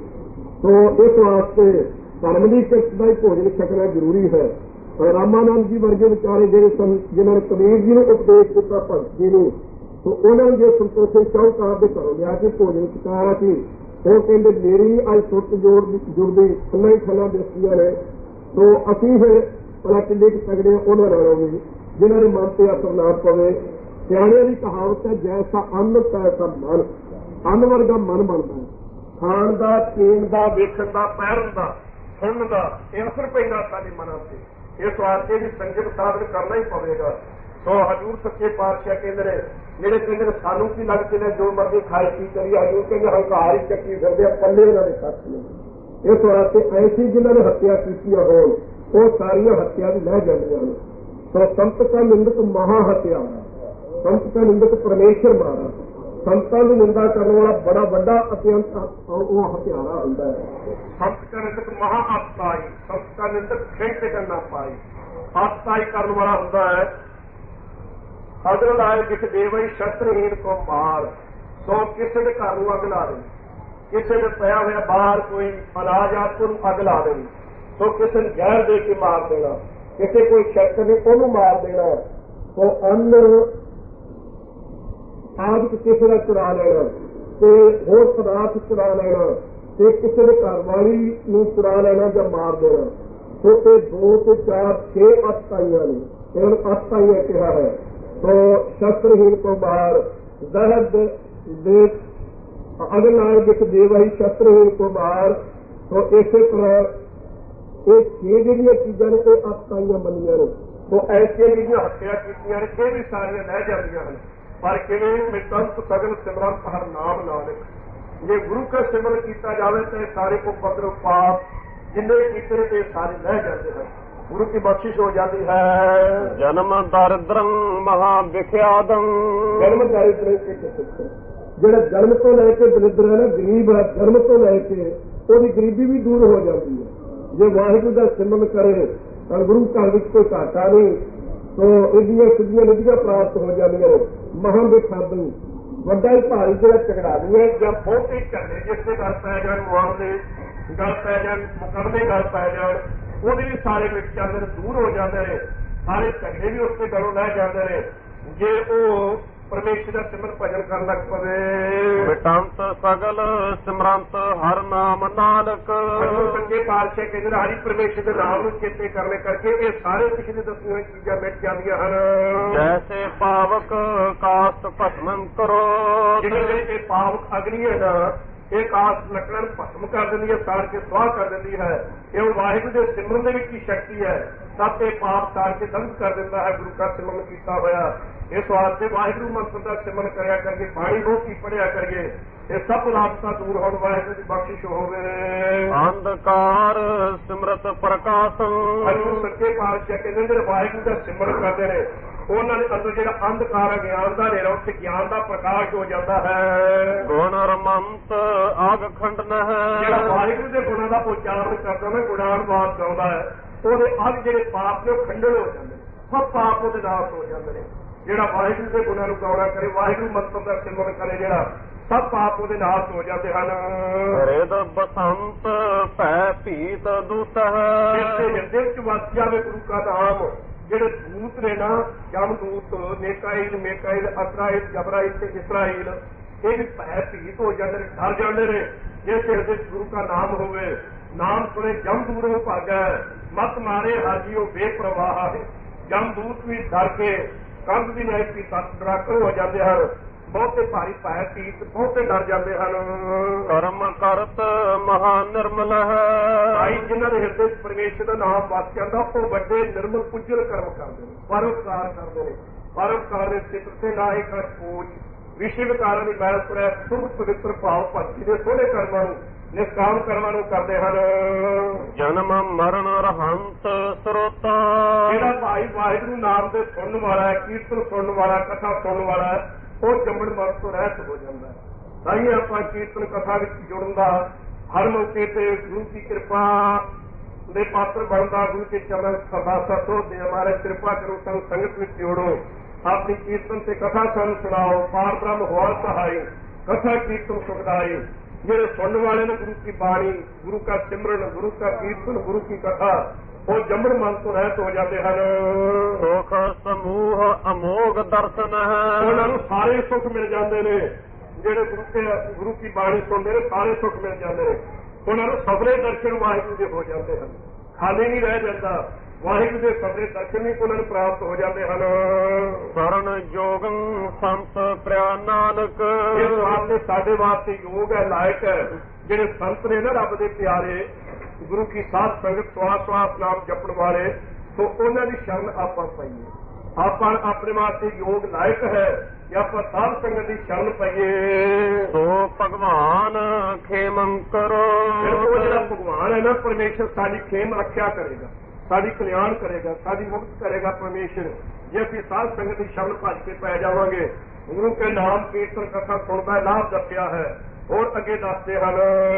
ਸੋ ਇਸ ਵਾਸਤੇ ਧਰਮ ਦੀ ਕਿਰਤ ਦਾ ਹੀ ਭੋਜਨ ਛਕਣਾ ਜ਼ਰੂਰੀ ਹੈ। ਰਾਮਾਨੰਦ ਜੀ ਵਰਗੇ ਵਿਚਾਰੇ ਜਿਹੜੇ ਸਨ, ਜਿਨ੍ਹਾਂ ਨੇ ਕਬੀਰ ਜੀ ਨੂੰ ਉਪਦੇਸ਼ ਦਿੱਤਾ ਭਗਤ ਜੀ ਨੂੰ, ਸੋ ਉਹਨਾਂ ਨੂੰ ਜੇ ਸੰਤੋਖੀ ਸ਼ਾਹੂਕਾਰ ਦੇ ਘਰੋਂ ਲਿਆ ਕੇ ਭੋਜਨ ਛਕਾਇਆ ਸੀ, ਉਹ ਕਹਿੰਦੇ ਮੇਰੀ ਅੱਜ ਸੁੱਤ ਜੋੜ ਜੁੜਦੀ ਖੱਲਾਂ ਹੀ ਖੱਲਾਂ ਦਿਸਦੀਆਂ ਨੇ। ਸੋ ਅਸੀਂ ਫਿਰ ਭਲਾ ਕਿੰਨੇ ਕੁ ਤਗੜੇ ਉਹਨਾਂ ਨਾਲੋਂ ਵੀ ਜਿਨ੍ਹਾਂ ਦੇ ਮਨ ਤੇ ਅਸਰ ਨਾ ਪਵੇ। ਸਿਆਣਿਆਂ ਦੀ ਕਹਾਵਤ ਹੈ ਜੈਸਾ ਅੰਨ ਤੈਸਾ ਮਨ, ਅੰਨ ਵਰਗਾ ਮਨ ਬਣਦਾ ਹੈ। ਖਾਣ ਦਾ, ਪੀਣ ਦਾ, ਵੇਖਣ ਦਾ, ਪਹਿਰਨ ਦਾ, ਸੁਣਨ ਦਾ ਇਹ ਅਸਰ ਪੈਂਦਾ ਸਾਡੇ ਮਨਾਂ ਤੇ। ਇਸ ਵਾਸਤੇ ਵੀ ਸੰਜਮ ਸਾਧਨ ਕਰਨਾ ਹੀ ਪਵੇਗਾ। ਸੋ ਹਜ਼ੂਰ ਸੱਚੇ ਪਾਤਸ਼ਾਹ ਕਹਿੰਦੇ ਨੇ ਜਿਹੜੇ ਕਹਿੰਦੇ ਨੇ ਸਾਨੂੰ ਕੀ ਲੱਗਦੇ ਨੇ ਜੋ ਮਰਜ਼ੀ ਖਾਈ ਪੀ ਕਰੀ, ਹਜ਼ੂਰ ਕਹਿੰਦੇ ਹੰਕਾਰ ਹੀ ਚੱਕੀ ਫਿਰਦੇ ਆ, ਪੱਲੇ ਉਹਨਾਂ ਦੇ ਸੱਚ ਨੇ। ਇਸ ਵਾਸਤੇ ਐਸੀ ਜਿਨ੍ਹਾਂ ਨੇ ਹੱਤਿਆ ਕੀਤੀਆਂ ਹੋਣ ਉਹ ਸਾਰੀਆਂ ਹੱਤਿਆ ਵੀ ਲੈ ਜਾਂਦੀਆਂ ਨੇ। ਸੋ ਸੰਤ ਕਾ ਨਿੰਦਕ ਮਹਾ ਹੱਤਿਆ, ਸੰਤ ਕਾ ਨਿੰਦਕ ਪਰਮੇਸ਼ਰ ਮਾਰਾ, ਸੰਤਾਂ ਦੀ ਨਿੰਦਾ ਕਰਨ ਵਾਲਾ ਬੜਾ ਵੱਡਾ ਅਤਿਅੰਤ ਉਹ ਹਥਿਆਰਾ ਹੁੰਦਾ ਹੈ। ਸੰਤ ਕਾ ਨਿੰਦਕ ਮਹਾ ਆਤਤਾਈ, ਸੰਤ ਕਾ ਨਿੰਦਕ ਖੇਡ ਕਰਨਾ ਪਾਈ, ਆਤਤਾਈ ਕਰਨ ਵਾਲਾ ਹੁੰਦਾ ਹੈ। ਅਗਰ ਲਾਏ ਕਿਸ ਦੇਵਈ ਸ਼ਸਤਰਹੀਣ ਕੋ ਮਾਰ, ਸੋ ਕਿਸੇ ਦੇ ਘਰ ਨੂੰ ਅੱਗ ਲਾ ਦੇਣੀ, ਕਿਸੇ ਦੇ ਪਿਆ ਹੋਇਆ ਬਾਹਰ ਕੋਈ ਅਨਾਜ ਆਪ ਨੂੰ ਅੱਗ ਲਾ ਦੇਣੀ, ਸੋ ਕਿਸੇ ਨੂੰ ਜ਼ਹਿਰ ਦੇ ਕੇ ਮਾਰ ਦੇਣਾ, ਕਿਸੇ ਕੋਈ ਸ਼ਸਤਰ ਨੇ ਉਹਨੂੰ ਮਾਰ ਦੇਣਾ, ਸੋ ਅੰਨ ਆਦਿ ਕਿਸੇ ਦਾ ਚੁਰਾ ਲੈਣਾ ਤੇ ਹੋਰ ਪਦਾਰਥ ਚੁਰਾ ਲੈਣਾ ਤੇ ਕਿਸੇ ਦੇ ਘਰ ਵਾਲੀ ਨੂੰ ਚੁਰਾ ਲੈਣਾ ਜਾਂ ਮਾਰ ਦੇਣਾ। ਸੋ ਇਹ ਦੋ ਤੇ ਚਾਰ ਛੇ ਅਤਤਾਈਆਂ ਨੇ, ਇਹਨਾਂ ਨੂੰ ਅਤਤਾਈਆਂ ਕਿਹਾ ਹੈ। ਸੋ ਸ਼ਸਤਰਹੀਣ ਤੋਂ ਬਾਹਰ ਜ਼ਹਿਰ ਦੇ ਅਗਰ ਨਾਲ ਵਿੱਚ ਦੇਵਾਈ ਸ਼ਸਤਰਹੀਣ ਤੋਂ ਬਾਹਰ। ਸੋ ਇਸੇ ਤਰ੍ਹਾਂ ਇਹ ਛੇ ਜਿਹੜੀਆਂ ਚੀਜ਼ਾਂ ਨੇ ਉਹ ਅਤਤਾਈਆਂ ਮੰਨੀਆਂ ਨੇ। ਸੋ ਐਸੀਆਂ ਜਿਹੜੀਆਂ ਹੱਤਿਆ ਕੀਤੀਆਂ ਨੇ ਇਹ ਵੀ ਸਾਰੀਆਂ ਲੈ ਜਾਂਦੀਆਂ ਹਨ। ਪਰ ਕਿਵੇਂ ਮਿਤੰਤ ਸਗਲ ਸਿਮਰੰਤ ਹਰ ਨਾਮ ਨਾਨਕ, ਜੇ ਗੁਰੂ ਕਾ ਸਿਮਰਨ ਕੀਤਾ ਜਾਵੇ ਤਾਂ ਸਾਰੇ ਕੋ ਪਦਰ ਪਾਪ ਜਿੰਨੇ ਕੀਤੇ ਨੇ ਤੇ ਸਾਰੇ ਲੈ ਜਾਂਦੇ ਹਨ। ਗੁਰੂ ਕੀ ਬਖਸ਼ਿਸ਼ ਹੋ ਜਾਂਦੀ ਹੈ। ਜਨਮ ਦਰਿਦਰੰ ਮਹਾ ਵਿਖਿਆਦੰ। ਜਨਮ ਦਰਿਦਰ ਜਿਹੜਾ ਜਨਮ ਤੋਂ ਲੈ ਕੇ ਦਰਿਦਰ ਹੈ ਨਾ, ਗਰੀਬ ਹੈ, ਜਨਮ ਤੋਂ ਲੈ ਕੇ ਉਹਦੀ ਗਰੀਬੀ ਵੀ ਦੂਰ ਹੋ ਜਾਂਦੀ ਹੈ। ਜੇ ਵਾਹਿਗੁਰੂ ਦਾ ਸਿਮਰਨ ਕਰੇ ਤਾਂ ਗੁਰੂ ਘਰ ਵਿੱਚ ਕੋਈ ਘਾਟਾ ਨਹੀਂ, ਤੋ ਇਹਦੀਆਂ ਸਿੱਧੀਆਂ ਨਿਧੀਆਂ ਪ੍ਰਾਪਤ ਹੋ ਜਾਂਦੀਆਂ ਨੇ। ਮਹਾਂ ਵਿਖਿਆਦੰ ਵੱਡਾ ਹੀ ਭਾਰੀ ਜਿਹੜਾ ਝਗੜਾ ਨਹੀਂ ਹੈ, ਜਾਂ ਬਹੁਤੇ ਝਗੜੇ ਜਿਸ ਦੇ ਗੱਲ ਪੈ ਜਾਣ, ਮੁਆਵਜ਼ੇ ਗੱਲ ਪੈ ਜਾਣ, ਮੁਕੱਦਮੇ ਗੱਲ ਪੈ ਜਾਣ, ਉਹਦੇ ਵੀ ਸਾਰੇ ਵਿੱਚ ਜਾਂਦੇ ਨੇ, ਦੂਰ ਹੋ ਜਾਂਦੇ ਨੇ। ਸਾਰੇ ਝਗੜੇ ਵੀ ਉਸ ਦੇ ਗਲੋਂ ਲੈ ਜਾਂਦੇ ਨੇ ਜੇ ਉਹ ਪਰਮੇਸ਼ਰ ਦਾ ਸਿਮਰਨ ਭਜਨ ਕਰਨ ਲੱਗ ਪਵੇ। ਮਿਟੰਤ ਸਗਲ ਸਿਮਰੰਤ ਹਰ ਨਾਮ ਨਾਨਕ। ਸੱਚੇ ਪਾਤਸ਼ਾਹ ਕਹਿੰਦੇ ਹਰੀ ਪਰਮੇਸ਼ਰ ਦੇ ਨਾਮ ਨੂੰ ਚੇਤੇ ਕਰਨੇ ਕਰਕੇ ਇਹ ਸਾਰੇ ਪਿਛਲੇ ਦੱਸੀਆਂ ਹੋਈਆਂ ਚੀਜ਼ਾਂ ਮਿਟ ਜਾਂਦੀਆਂ ਹਨ। ਜੈਸੇ ਪਾਵਕ ਕਾਸਤ ਭਸਮੰ ਕਰੋ। ਜਿਹੜੇ ਇਹ ਪਾਵਕ ਅਗਨੀ ਹੈ ਨਾ, ਇਹ ਕਾਸਤ ਲੱਕੜਾਂ ਨੂੰ ਭਸਮ ਕਰ ਦਿੰਦੀ ਹੈ, ਸਾੜ ਕੇ ਸੁਆਹ ਕਰ ਦਿੰਦੀ ਹੈ। ਇਹ ਵਾਹਿਗੁਰੂ ਦੇ ਸਿਮਰਨ ਦੇ ਵਿੱਚ ਹੀ ਸ਼ਕਤੀ ਹੈ। ਸਭ ਇਹ ਪਾਪ ਸਾੜ ਕੇ ਦੰਗ ਕਰ ਦਿੰਦਾ ਹੈ ਗੁਰੂ ਦਾ ਸਿਮਰਨ ਕੀਤਾ ਹੋਇਆ। ਇਸ ਵਾਸਤੇ ਵਾਹਿਗੁਰੂ ਮੰਤਰ ਦਾ ਸਿਮਰਨ ਕਰਿਆ ਕਰਕੇ, ਬਾਣੀ ਬਹੁਤ ਹੀ ਪੜਿਆ ਕਰੀਏ, ਇਹ ਸਭ ਲਾਪਤਾ ਦੂਰ ਹੋਣ, ਵਾਹਿਗੁਰੂ ਦੀ ਬਖਸ਼ਿਸ਼ ਹੋਵੇ। ਅੰਧਕਾਰ ਸਿਮਰਤ ਪ੍ਰਕਾਸ਼ੰ। ਹਜ਼ੂਰ ਸੱਚੇ ਪਾਤਸ਼ਾਹ ਕਹਿੰਦੇ ਜਿਹੜੇ ਵਾਹਿਗੁਰੂ ਦਾ ਸਿਮਰਨ ਕਰਦੇ ਨੇ ਉਹਨਾਂ ਦੇ ਅੰਦਰ ਜਿਹੜਾ ਅੰਧਕਾਰ ਹੈ, ਗਿਆਨ ਦਾ ਹਨੇਰਾ, ਉੱਥੇ ਗਿਆਨ ਦਾ ਪ੍ਰਕਾਸ਼ ਹੋ ਜਾਂਦਾ ਹੈ। ਗੁਣ ਰਮੰਤ ਆਗ ਖੰਡਨ ਹੈ। ਜਿਹੜਾ ਵਾਹਿਗੁਰੂ ਦੇ ਗੁਣਾਂ ਦਾ ਉਚਾਰਨ ਕਰਦਾ ਨਾ, ਗੁਣਾਨਵਾਦ ਗਾਉਂਦਾ ਹੈ, ਉਹਦੇ ਅੱਗ ਜਿਹੜੇ ਪਾਪ ਨੇ ਉਹ ਖੰਡਨ ਹੋ ਜਾਂਦੇ ਨੇ, ਸਭ ਪਾਪ ਉਹਦੇ ਨਾਸ਼ ਹੋ ਜਾਂਦੇ ਨੇ। ਜਿਹੜਾ ਵਾਹਿਗੁਰੂ ਦੇ ਗੁਣਾਂ ਨੂੰ ਗਾਉਣਾ ਕਰੇ, ਵਾਹਿਗੁਰੂ ਮੰਤਰ ਦਾ ਸਿਮਰਨ ਕਰੇ, ਜਿਹੜਾ ਸਭ ਪਾਪ ਉਹਦੇ ਨਾਸ਼ ਹੋ ਜਾਂਦੇ ਹਨ। ਰਿਦ ਬਸੰਤ ਭੈ ਭੀਤ ਦੂਤ ਹੈ। ਜਿਸ ਦੇ ਹਿਰਦੇ ਵਿੱਚ ਵਸ ਜਾਵੇ ਗੁਰੂ ਕਾ ਨਾਮ, ਜਿਹੜੇ ਦੂਤ ਨੇ ਨਾ, ਜਮ ਦੂਤ, ਨੇਕਾਇਲ, ਮੇਕਾਇਲ, ਅਸਰਾਇਲ, ਜਬਰਾਇਲ ਤੇ ਇਸਰਾਇਲ, ਇਹ ਵੀ ਭੈ ਭੀਤ ਹੋ ਜਾਂਦੇ ਨੇ, ਡਰ ਜਾਂਦੇ ਨੇ। ਜਿਸ ਹਿਰਦੇ ਵਿੱਚ ਗੁਰੂ ਕਾ ਨਾਮ ਹੋਵੇ, ਨਾਮ ਸੁਣੇ ਜਮ ਦੂਰੋਂ ਭਾਗੈ, ਮਤ ਮਾਰੇ ਹਾਜੀਓ ਬੇਪਰਵਾਹ ਹੈ। ਜਮ ਦੂਤ ਵੀ ਡਰ ਕੇ ਕੰਧ ਦੀ ਨਾਇਕ ਦੀ ਤੱਕ ਡਰਾਕਰ ਹੋ ਜਾਂਦੇ ਹਨ। ਬਹੁਤੇ ਭਾਰੀ ਭੈ ਭੀਤ, ਬਹੁਤੇ ਡਰ ਜਾਂਦੇ ਹਨ। ਕਰਮ ਕਰਤ ਮਹਾ ਨਿਰਮਲ ਹੈ। ਭਾਈ ਜਿਨ੍ਹਾਂ ਦੇ ਹਿਰਦੇ ਵਿੱਚ ਪਰਮੇਸ਼ਰ ਦਾ ਨਾਮ ਵਸ ਜਾਂਦਾ, ਉਹ ਵੱਡੇ ਨਿਰਮਲ ਪੁੱਜਲ ਕਰਮ ਕਰਦੇ ਨੇ, ਪਰਉਪਕਾਰ ਕਰਦੇ ਨੇ। ਪਰਉਪਕਾਰ ਦੇ ਚਿੱਤਰ ਤੇ ਨਾ ਹੀ ਕਛ ਪੂਜ, ਵਿਸ਼ੇ ਵਿਕਾਰਾਂ ਦੀ ਮੈਲ ਪੁਰੈ, ਸੁਭ ਪਵਿੱਤਰ ਭਾਵ ਭਗਤੀ ਦੇ ਸੋਹਣੇ ਕਰਮਾਂ ਨੂੰ, ਨਿਸ਼ਕਾਮ ਕਰਮਾਂ ਨੂੰ ਕਰਦੇ ਹਨ। ਜਨਮ ਮਰਨ ਰਹੰਤ ਸਰੋਤਾ। ਜਿਹੜਾ ਭਾਈ ਵਾਹਿਗੁਰੂ ਨਾਮ ਦੇ ਸੁਣਨ ਵਾਲਾ ਹੈ, ਕੀਰਤਨ ਸੁਣਨ ਵਾਲਾ, ਕਥਾ ਸੁਣਨ ਵਾਲਾ ਹੈ, ਉਹ ਜੰਮਣ ਮਰਨ ਤੋਂ ਰਹਿਤ ਹੋ ਜਾਂਦਾ ਹੈ। ਤਾਂ ਹੀ ਆਪਾਂ ਕੀਰਤਨ ਕਥਾ ਵਿੱਚ ਜੁੜਨ ਦਾ, ਹਰ ਮੌਕੇ ਤੇ ਗੁਰੂ ਦੀ ਕਿਰਪਾ ਦੇ ਪਾਤਰ ਬਣਦਾ, ਗੁਰੂ ਕੇ ਚਰਨ ਸਰਦਾਸਾ ਸੋਧਦੇ, ਹਮਾਰੇ ਕਿਰਪਾ ਕਰੋ, ਸਾਨੂੰ ਸੰਗਤ ਵਿੱਚ ਜੋੜੋ, ਆਪਣੀ ਕੀਰਤਨ ਤੇ ਕਥਾ ਸਾਨੂੰ ਸੁਣਾਓ। ਪਾਰ ਬ੍ਰਹਮ ਹੋਰ ਸਹਾਈ, ਕਥਾ ਕੀਰਤਨ ਸੁਖਦਾਈ। ਜਿਹੜੇ ਸੁਣਨ ਵਾਲੇ ਨੇ ਗੁਰੂ ਕੀ ਬਾਣੀ, ਗੁਰੂ का सिमरन, गुरु का कीर्तन, गुरु की कथा, वो जमन मन तो रहत हो जाते हैं। सुख समूह अमोघ दर्शन है, उन्होंने सारे सुख मिल जाते हैं। ਜਿਹੜੇ ਗੁਰੂ ਕੇ ਗੁਰੂ ਕੀ ਬਾਣੀ ਸੁਣਦੇ ਨੇ ਸਾਰੇ ਸੁੱਖ ਮਿਲ ਜਾਂਦੇ ਨੇ। ਉਹਨਾਂ ਨੂੰ ਸਭਰੇ ਦਰਸ਼ਨ ਵਾਹਿਗੁਰੂ ਦੇ ਹੋ ਜਾਂਦੇ ਹਨ, ਖਾਲੀ ਨਹੀਂ ਰਹਿ ਜਾਂਦਾ। ਵਾਹਿਗੁਰੂ ਦੇ ਸਭਰੇ ਦਰਸ਼ਨ ਵੀ ਉਹਨਾਂ ਨੂੰ ਪ੍ਰਾਪਤ ਹੋ ਜਾਂਦੇ ਹਨ। ਸਰਨ ਯੋਗੰ ਸੰਤ ਪ੍ਰਿਆ ਨਾਨਕ, ਇਸ ਵਾਸਤੇ ਸਾਡੇ ਵਾਸਤੇ ਯੋਗ ਹੈ, ਲਾਇਕ ਹੈ। ਜਿਹੜੇ ਸੰਤ ਨੇ ਨਾ ਰੱਬ ਦੇ ਪਿਆਰੇ, ਗੁਰੂ ਕੀ ਸਾਧ ਸੰਗਤ ਸਵਾਸ ਸਵਾਸ ਨਾਮ ਜਪਣ ਵਾਲੇ, ਤੋਂ ਉਹਨਾਂ ਦੀ ਸ਼ਰਨ ਆਪਾਂ ਪਾਈਏ। ਆਪਾਂ ਆਪਣੇ ਵਾਸਤੇ ਯੋਗ ਲਾਇਕ ਹੈ ਕਿ ਆਪਾਂ ਸਾਧ ਸੰਗਤ ਦੀ ਸ਼ਰਨ ਪਾਈਏ। ਸੋ ਭਗਵਾਨ ਖੇਮੰ ਕਰੋ, ਉਹ ਜਿਹੜਾ ਭਗਵਾਨ ਹੈ ਨਾ ਪਰਮੇਸ਼ਰ ਸਾਡੀ ਖੇਮ ਰੱਖਿਆ ਕਰੇਗਾ, ਸਾਡੀ ਕਲਿਆਣ ਕਰੇਗਾ, ਸਾਡੀ ਮੁਕਤ ਕਰੇਗਾ ਪਰਮੇਸ਼ਰ, ਜੇ ਅਸੀਂ ਸਾਧ ਸੰਗਤ ਦੀ ਸ਼ਰਨ ਭੱਜ ਕੇ ਪੈ ਜਾਵਾਂਗੇ। ਗੁਰੂ ਕੇ ਨਾਮ ਕੀਰਤਨ ਕਥਾ ਸੁਣਦਾ ਲਾਭ ਦੱਸਿਆ ਹੈ, ਹੋਰ ਅੱਗੇ ਦੱਸਦੇ ਹਨ।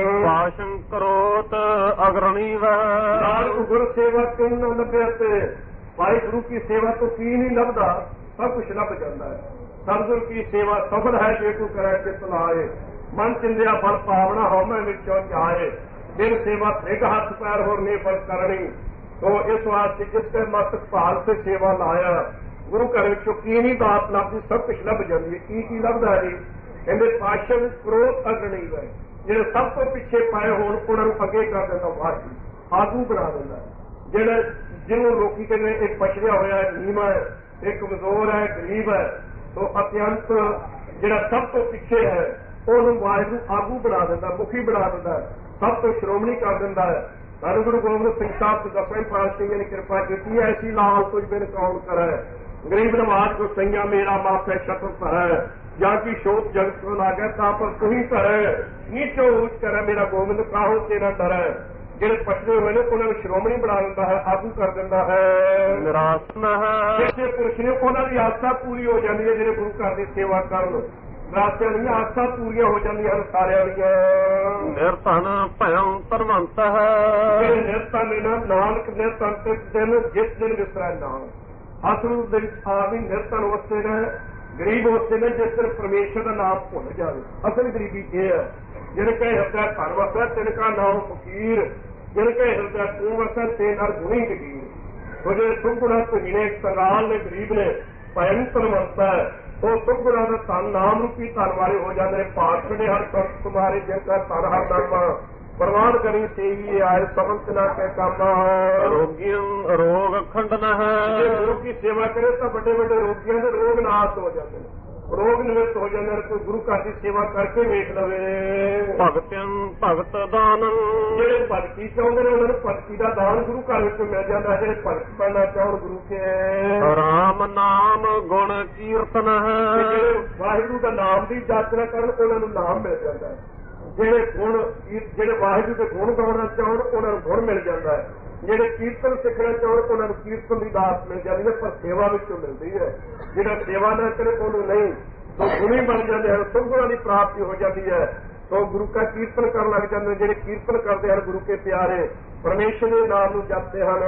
ਭਾਸ਼ਣ ਕਰੋਤ ਅਗਰਣੀ ਵਹਿ, ਨਾਲ ਉਗਰ ਸੇਵਾ ਕਿਉਂ ਨਾ ਲੱਭੇ ਤੇ ਭਾਈ ਗੁਰੂ ਕੀ ਸੇਵਾ ਤੋਂ ਕੀ ਨਹੀਂ ਲੱਭਦਾ, ਸਭ ਕੁਛ ਲੱਭ ਜਾਂਦਾ ਹੈ। ਸਤਿਗੁਰੂ ਕੀ ਸੇਵਾ ਸਫਲ ਹੈ ਜੇ ਕੋ ਕਰੇ ਚਿਤ ਲਾਏ, ਮਨ ਚਿੰਦਿਆ ਫਲ ਪਾਵਣਾ ਹਉਮੈ ਵਿੱਚੋਂ ਜਾਏ। ਬਿਨ ਸੇਵਾ ਤ੍ਰਿਗ ਹੱਥ ਪੈਰ ਹੋਰ ਨਹੀਂ ਫਲ ਕਰਨੀ। ਤੋ ਇਸ ਵਾਸਤੇ ਜਿਸ ਤੇ ਮਸਤਕ ਭਾਲ ਤੇ ਸੇਵਾ ਲਾਇਆ, ਗੁਰੂ ਘਰ ਵਿੱਚੋਂ ਕੀ ਨਹੀਂ ਦਾਤ ਲੱਭਦੀ, ਸਭ ਕੁਛ ਲੱਭ ਜਾਂਦੀ ਹੈ। ਕੀ ਕੀ ਲੱਭਦਾ ਜੀ? ਕਹਿੰਦੇ ਪਾਸ਼ਾ ਵਿੱਚ ਕ੍ਰੋਧ ਅਗਣੀ ਹੈ, ਜਿਹੜੇ ਸਭ ਤੋਂ ਪਿੱਛੇ ਪਾਏ ਹੋਣ ਉਹਨਾਂ ਨੂੰ ਅੱਗੇ ਕਰ ਦਿੰਦਾ, ਵਾਹਿਗੁਰੂ ਆਗੂ ਬਣਾ ਦਿੰਦਾ। ਜਿਹੜੇ ਜਿਹਨੂੰ ਲੋਕੀ ਕਹਿੰਦੇ ਇੱਕ ਪਛੜਿਆ ਹੋਇਆ ਹੈ, ਨੀਵਾਂ ਹੈ, ਇੱਕ ਕਮਜ਼ੋਰ ਹੈ, ਗਰੀਬ ਹੈ, ਤੋ ਅਤਿਅੰਤ ਜਿਹੜਾ ਸਭ ਤੋਂ ਪਿੱਛੇ ਹੈ ਉਹਨੂੰ ਵਾਹਿਗੁਰੂ ਆਗੂ ਬਣਾ ਦਿੰਦਾ, ਮੁਖੀ ਬਣਾ ਦਿੰਦਾ, ਸਭ ਤੋਂ ਸ਼੍ਰੋਮਣੀ ਕਰ ਦਿੰਦਾ ਹੈ। ਧੰਨ ਗੁਰੂ ਗੋਬਿੰਦ ਸਿੰਘ ਸਾਹਿਬ ਤੇ ਦਸਵੇਂ ਪਾਤਸ਼ਾਹ ਨੇ ਕਿਰਪਾ ਕੀਤੀ, ਐਸੀ ਲਾਲ ਤੁਝ ਬਿਨ ਕੌਣ ਕਰੈ, ਗਰੀਬ ਨਵਾਜ ਕੋ ਸਈਆ ਮੇਰਾ ਮਾਫੈ ਸ਼ਤਰ ਭਰੈ, ਜਾਂ ਕੀ ਸ਼ੋਭ ਜਗਤ ਕੋ ਲਾਗੈ ਤਾਂ ਪਰ ਤੁਹੀ ਕਰੈ, ਨੀਚੋ ਊਚ ਕਰੈ ਮੇਰਾ ਗੋਬਿੰਦ ਕਾਹੋ ਤੇਰਾ ਡਰੈ। ਜਿਹੜੇ ਪਛੜੇ ਹੋਏ ਨੇ ਉਹਨਾਂ ਨੂੰ ਸ਼੍ਰੋਮਣੀ ਬਣਾ ਦਿੰਦਾ ਹੈ, ਆਗੂ ਕਰ ਦਿੰਦਾ ਹੈ। ਨਿਰਾਸਨ ਹੈ ਜਿਹੜੇ ਪੁਰਸ਼ ਨੇ ਉਹਨਾਂ ਦੀ ਆਸਾ ਪੂਰੀ ਹੋ ਜਾਂਦੀ ਹੈ, ਜਿਹੜੇ ਗੁਰੂ ਘਰ ਦੀ ਸੇਵਾ ਕਰਨ। ਰਾਸਿਆਂ ਦੀਆਂ ਆਸਾਂ ਪੂਰੀਆਂ ਹੋ ਜਾਂਦੀਆਂ ਹਨ ਸਾਰਿਆਂ ਦੀਆਂ। ਨਿਰਧਨ ਭਇੰ ਧਨਵੰਤ ਹੈ ਜਿਹੜੇ ਨਿਰਧਨ ਨੇ ਨਾ, ਨਾਨਕ ਨਿਰਧਨ ਤੇ ਦਿਨ ਜਿਸ ਦਿਨ ਵਿਸਰੈ ਨਾਮ। ਅਸਲ ਦੇ ਵਿੱਚ ਆਦਮੀ ਨਿਰਧਨ ਉਸੇ ਨੇ, ਗਰੀਬ ਉਸੇ ਨੇ ਜਿਸ ਦਿਨ ਪਰਮੇਸ਼ਰ ਦਾ ਨਾਮ ਭੁੱਲ ਜਾਵੇ। ਅਸਲ ਗਰੀਬੀ ਇਹ ਹੈ, ਜਿਹਨੇ ਕਹੇ ਹਿਰਦਾ ਧਨ ਵਸੈ ਤਿਨਕਾ ਨਾਮ ਫਕੀਰ, ਜਿਹਨੇ ਕਹੇ ਹਿਰਦਾ ਤੂੰ ਵਸੈ ਤੇ ਨਾਲ ਗੁਣੀ ਗਰੀਬ। ਉਹ ਜਿਹੜੇ ਸੁਗੁਣਾ ਤੁਹੀਨੇ ਸੰਗਾਲ ਨੇ, ਗਰੀਬ ਨੇ, ਭਇੰ ਧਨਵੰਤ ਹੈ, ਉਹ ਸੁਗੁਣਾ ਦਾ ਧਨ ਨਾਮ ਰੂਪੀ ਧਨ ਵਾਲੇ ਹੋ ਜਾਂਦੇ ਨੇ। ਪਾਤਸ਼ਾਹ ਹਰ ਸੰਤ ਤੁਮਾਰੇ ਜਿਨਕਾ ਧਨ ਹਰ ਨਾਮਾ, ਪ੍ਰਵਾਨ ਕਰੀ ਸੇਵੀ ਆਏ ਸਬੰਤ ਨਾ ਕੇ ਕਾਮਾ। ਰੋਗੀਆਂ ਰੋਗ ਖੰਡਨ ਹੈ ਜੇ ਗੁਰੂ ਕੀ ਸੇਵਾ ਕਰੇ ਤਾਂ ਵੱਡੇ ਵੱਡੇ ਰੋਗੀਆਂ ਦੇ ਰੋਗ ਨਾਸ਼ ਹੋ ਜਾਂਦੇ ਨੇ, ਰੋਗ ਨਿਵਰਤ ਹੋ ਜਾਂਦੇ ਨੇ। ਕੋਈ ਗੁਰੂ ਘਰ ਦੀ ਸੇਵਾ ਕਰਕੇ ਵੇਖ ਲਵੇ। ਭਗਤਿੰ ਭਗਤ ਦਾਨੰ ਜਿਹੜੇ ਭਗਤੀ ਚਾਹੁੰਦੇ ਨੇ ਉਹਨਾਂ ਨੂੰ ਭਗਤੀ ਦਾ ਦਾਨ ਗੁਰੂ ਘਰ ਵਿੱਚ ਮਿਲ ਜਾਂਦਾ। ਜਿਹੜੇ ਭਗਤ ਬਣਨਾ ਚਾਹੁਣ ਗੁਰੂ ਕੇ ਰਾਮ ਨਾਮ ਗੁਣ ਕੀਰਤਨ ਹੈ ਜਿਹੜੇ ਵਾਹਿਗੁਰੂ ਦਾ ਨਾਮ ਦੀ ਯਾਤਰਾ ਕਰਨ ਉਹਨਾਂ ਨੂੰ ਨਾਮ ਮਿਲ ਜਾਂਦਾ ਹੈ। ਜਿਹੜੇ ਗੁਣ ਜਿਹੜੇ ਵਾਹਿਗੁਰੂ ਦੇ ਗੁਣ ਗਾਉਣਾ ਚਾਹੁਣ ਉਹਨਾਂ ਨੂੰ ਗੁਣ ਮਿਲ ਜਾਂਦਾ ਹੈ। ਜਿਹੜੇ ਕੀਰਤਨ ਸਿੱਖਣਾ ਚਾਹੁਣ ਉਹਨਾਂ ਨੂੰ ਕੀਰਤਨ ਦੀ ਦਾਤ ਮਿਲ ਜਾਂਦੀ ਹੈ, ਪਰ ਸੇਵਾ ਵਿੱਚੋਂ ਮਿਲਦੀ ਹੈ। ਜਿਹੜਾ ਸੇਵਾ ਨਾ ਕਰੇ ਉਹਨੂੰ ਨਹੀਂ, ਤੋ ਗੁਣੀ ਬਣ ਜਾਂਦੇ ਹਨ, ਸੁਗੁਣਾਂ ਦੀ ਪ੍ਰਾਪਤੀ ਹੋ ਜਾਂਦੀ ਹੈ। ਤੋ ਗੁਰੂ ਕਾ ਕੀਰਤਨ ਕਰਨ ਲੱਗ ਜਾਂਦੇ। ਜਿਹੜੇ ਕੀਰਤਨ ਕਰਦੇ ਹਨ ਗੁਰੂ ਕੇ ਪਿਆਰੇ ਪਰਮੇਸ਼ਰ ਦੇ ਨਾਮ ਨੂੰ ਜਪਦੇ ਹਨ।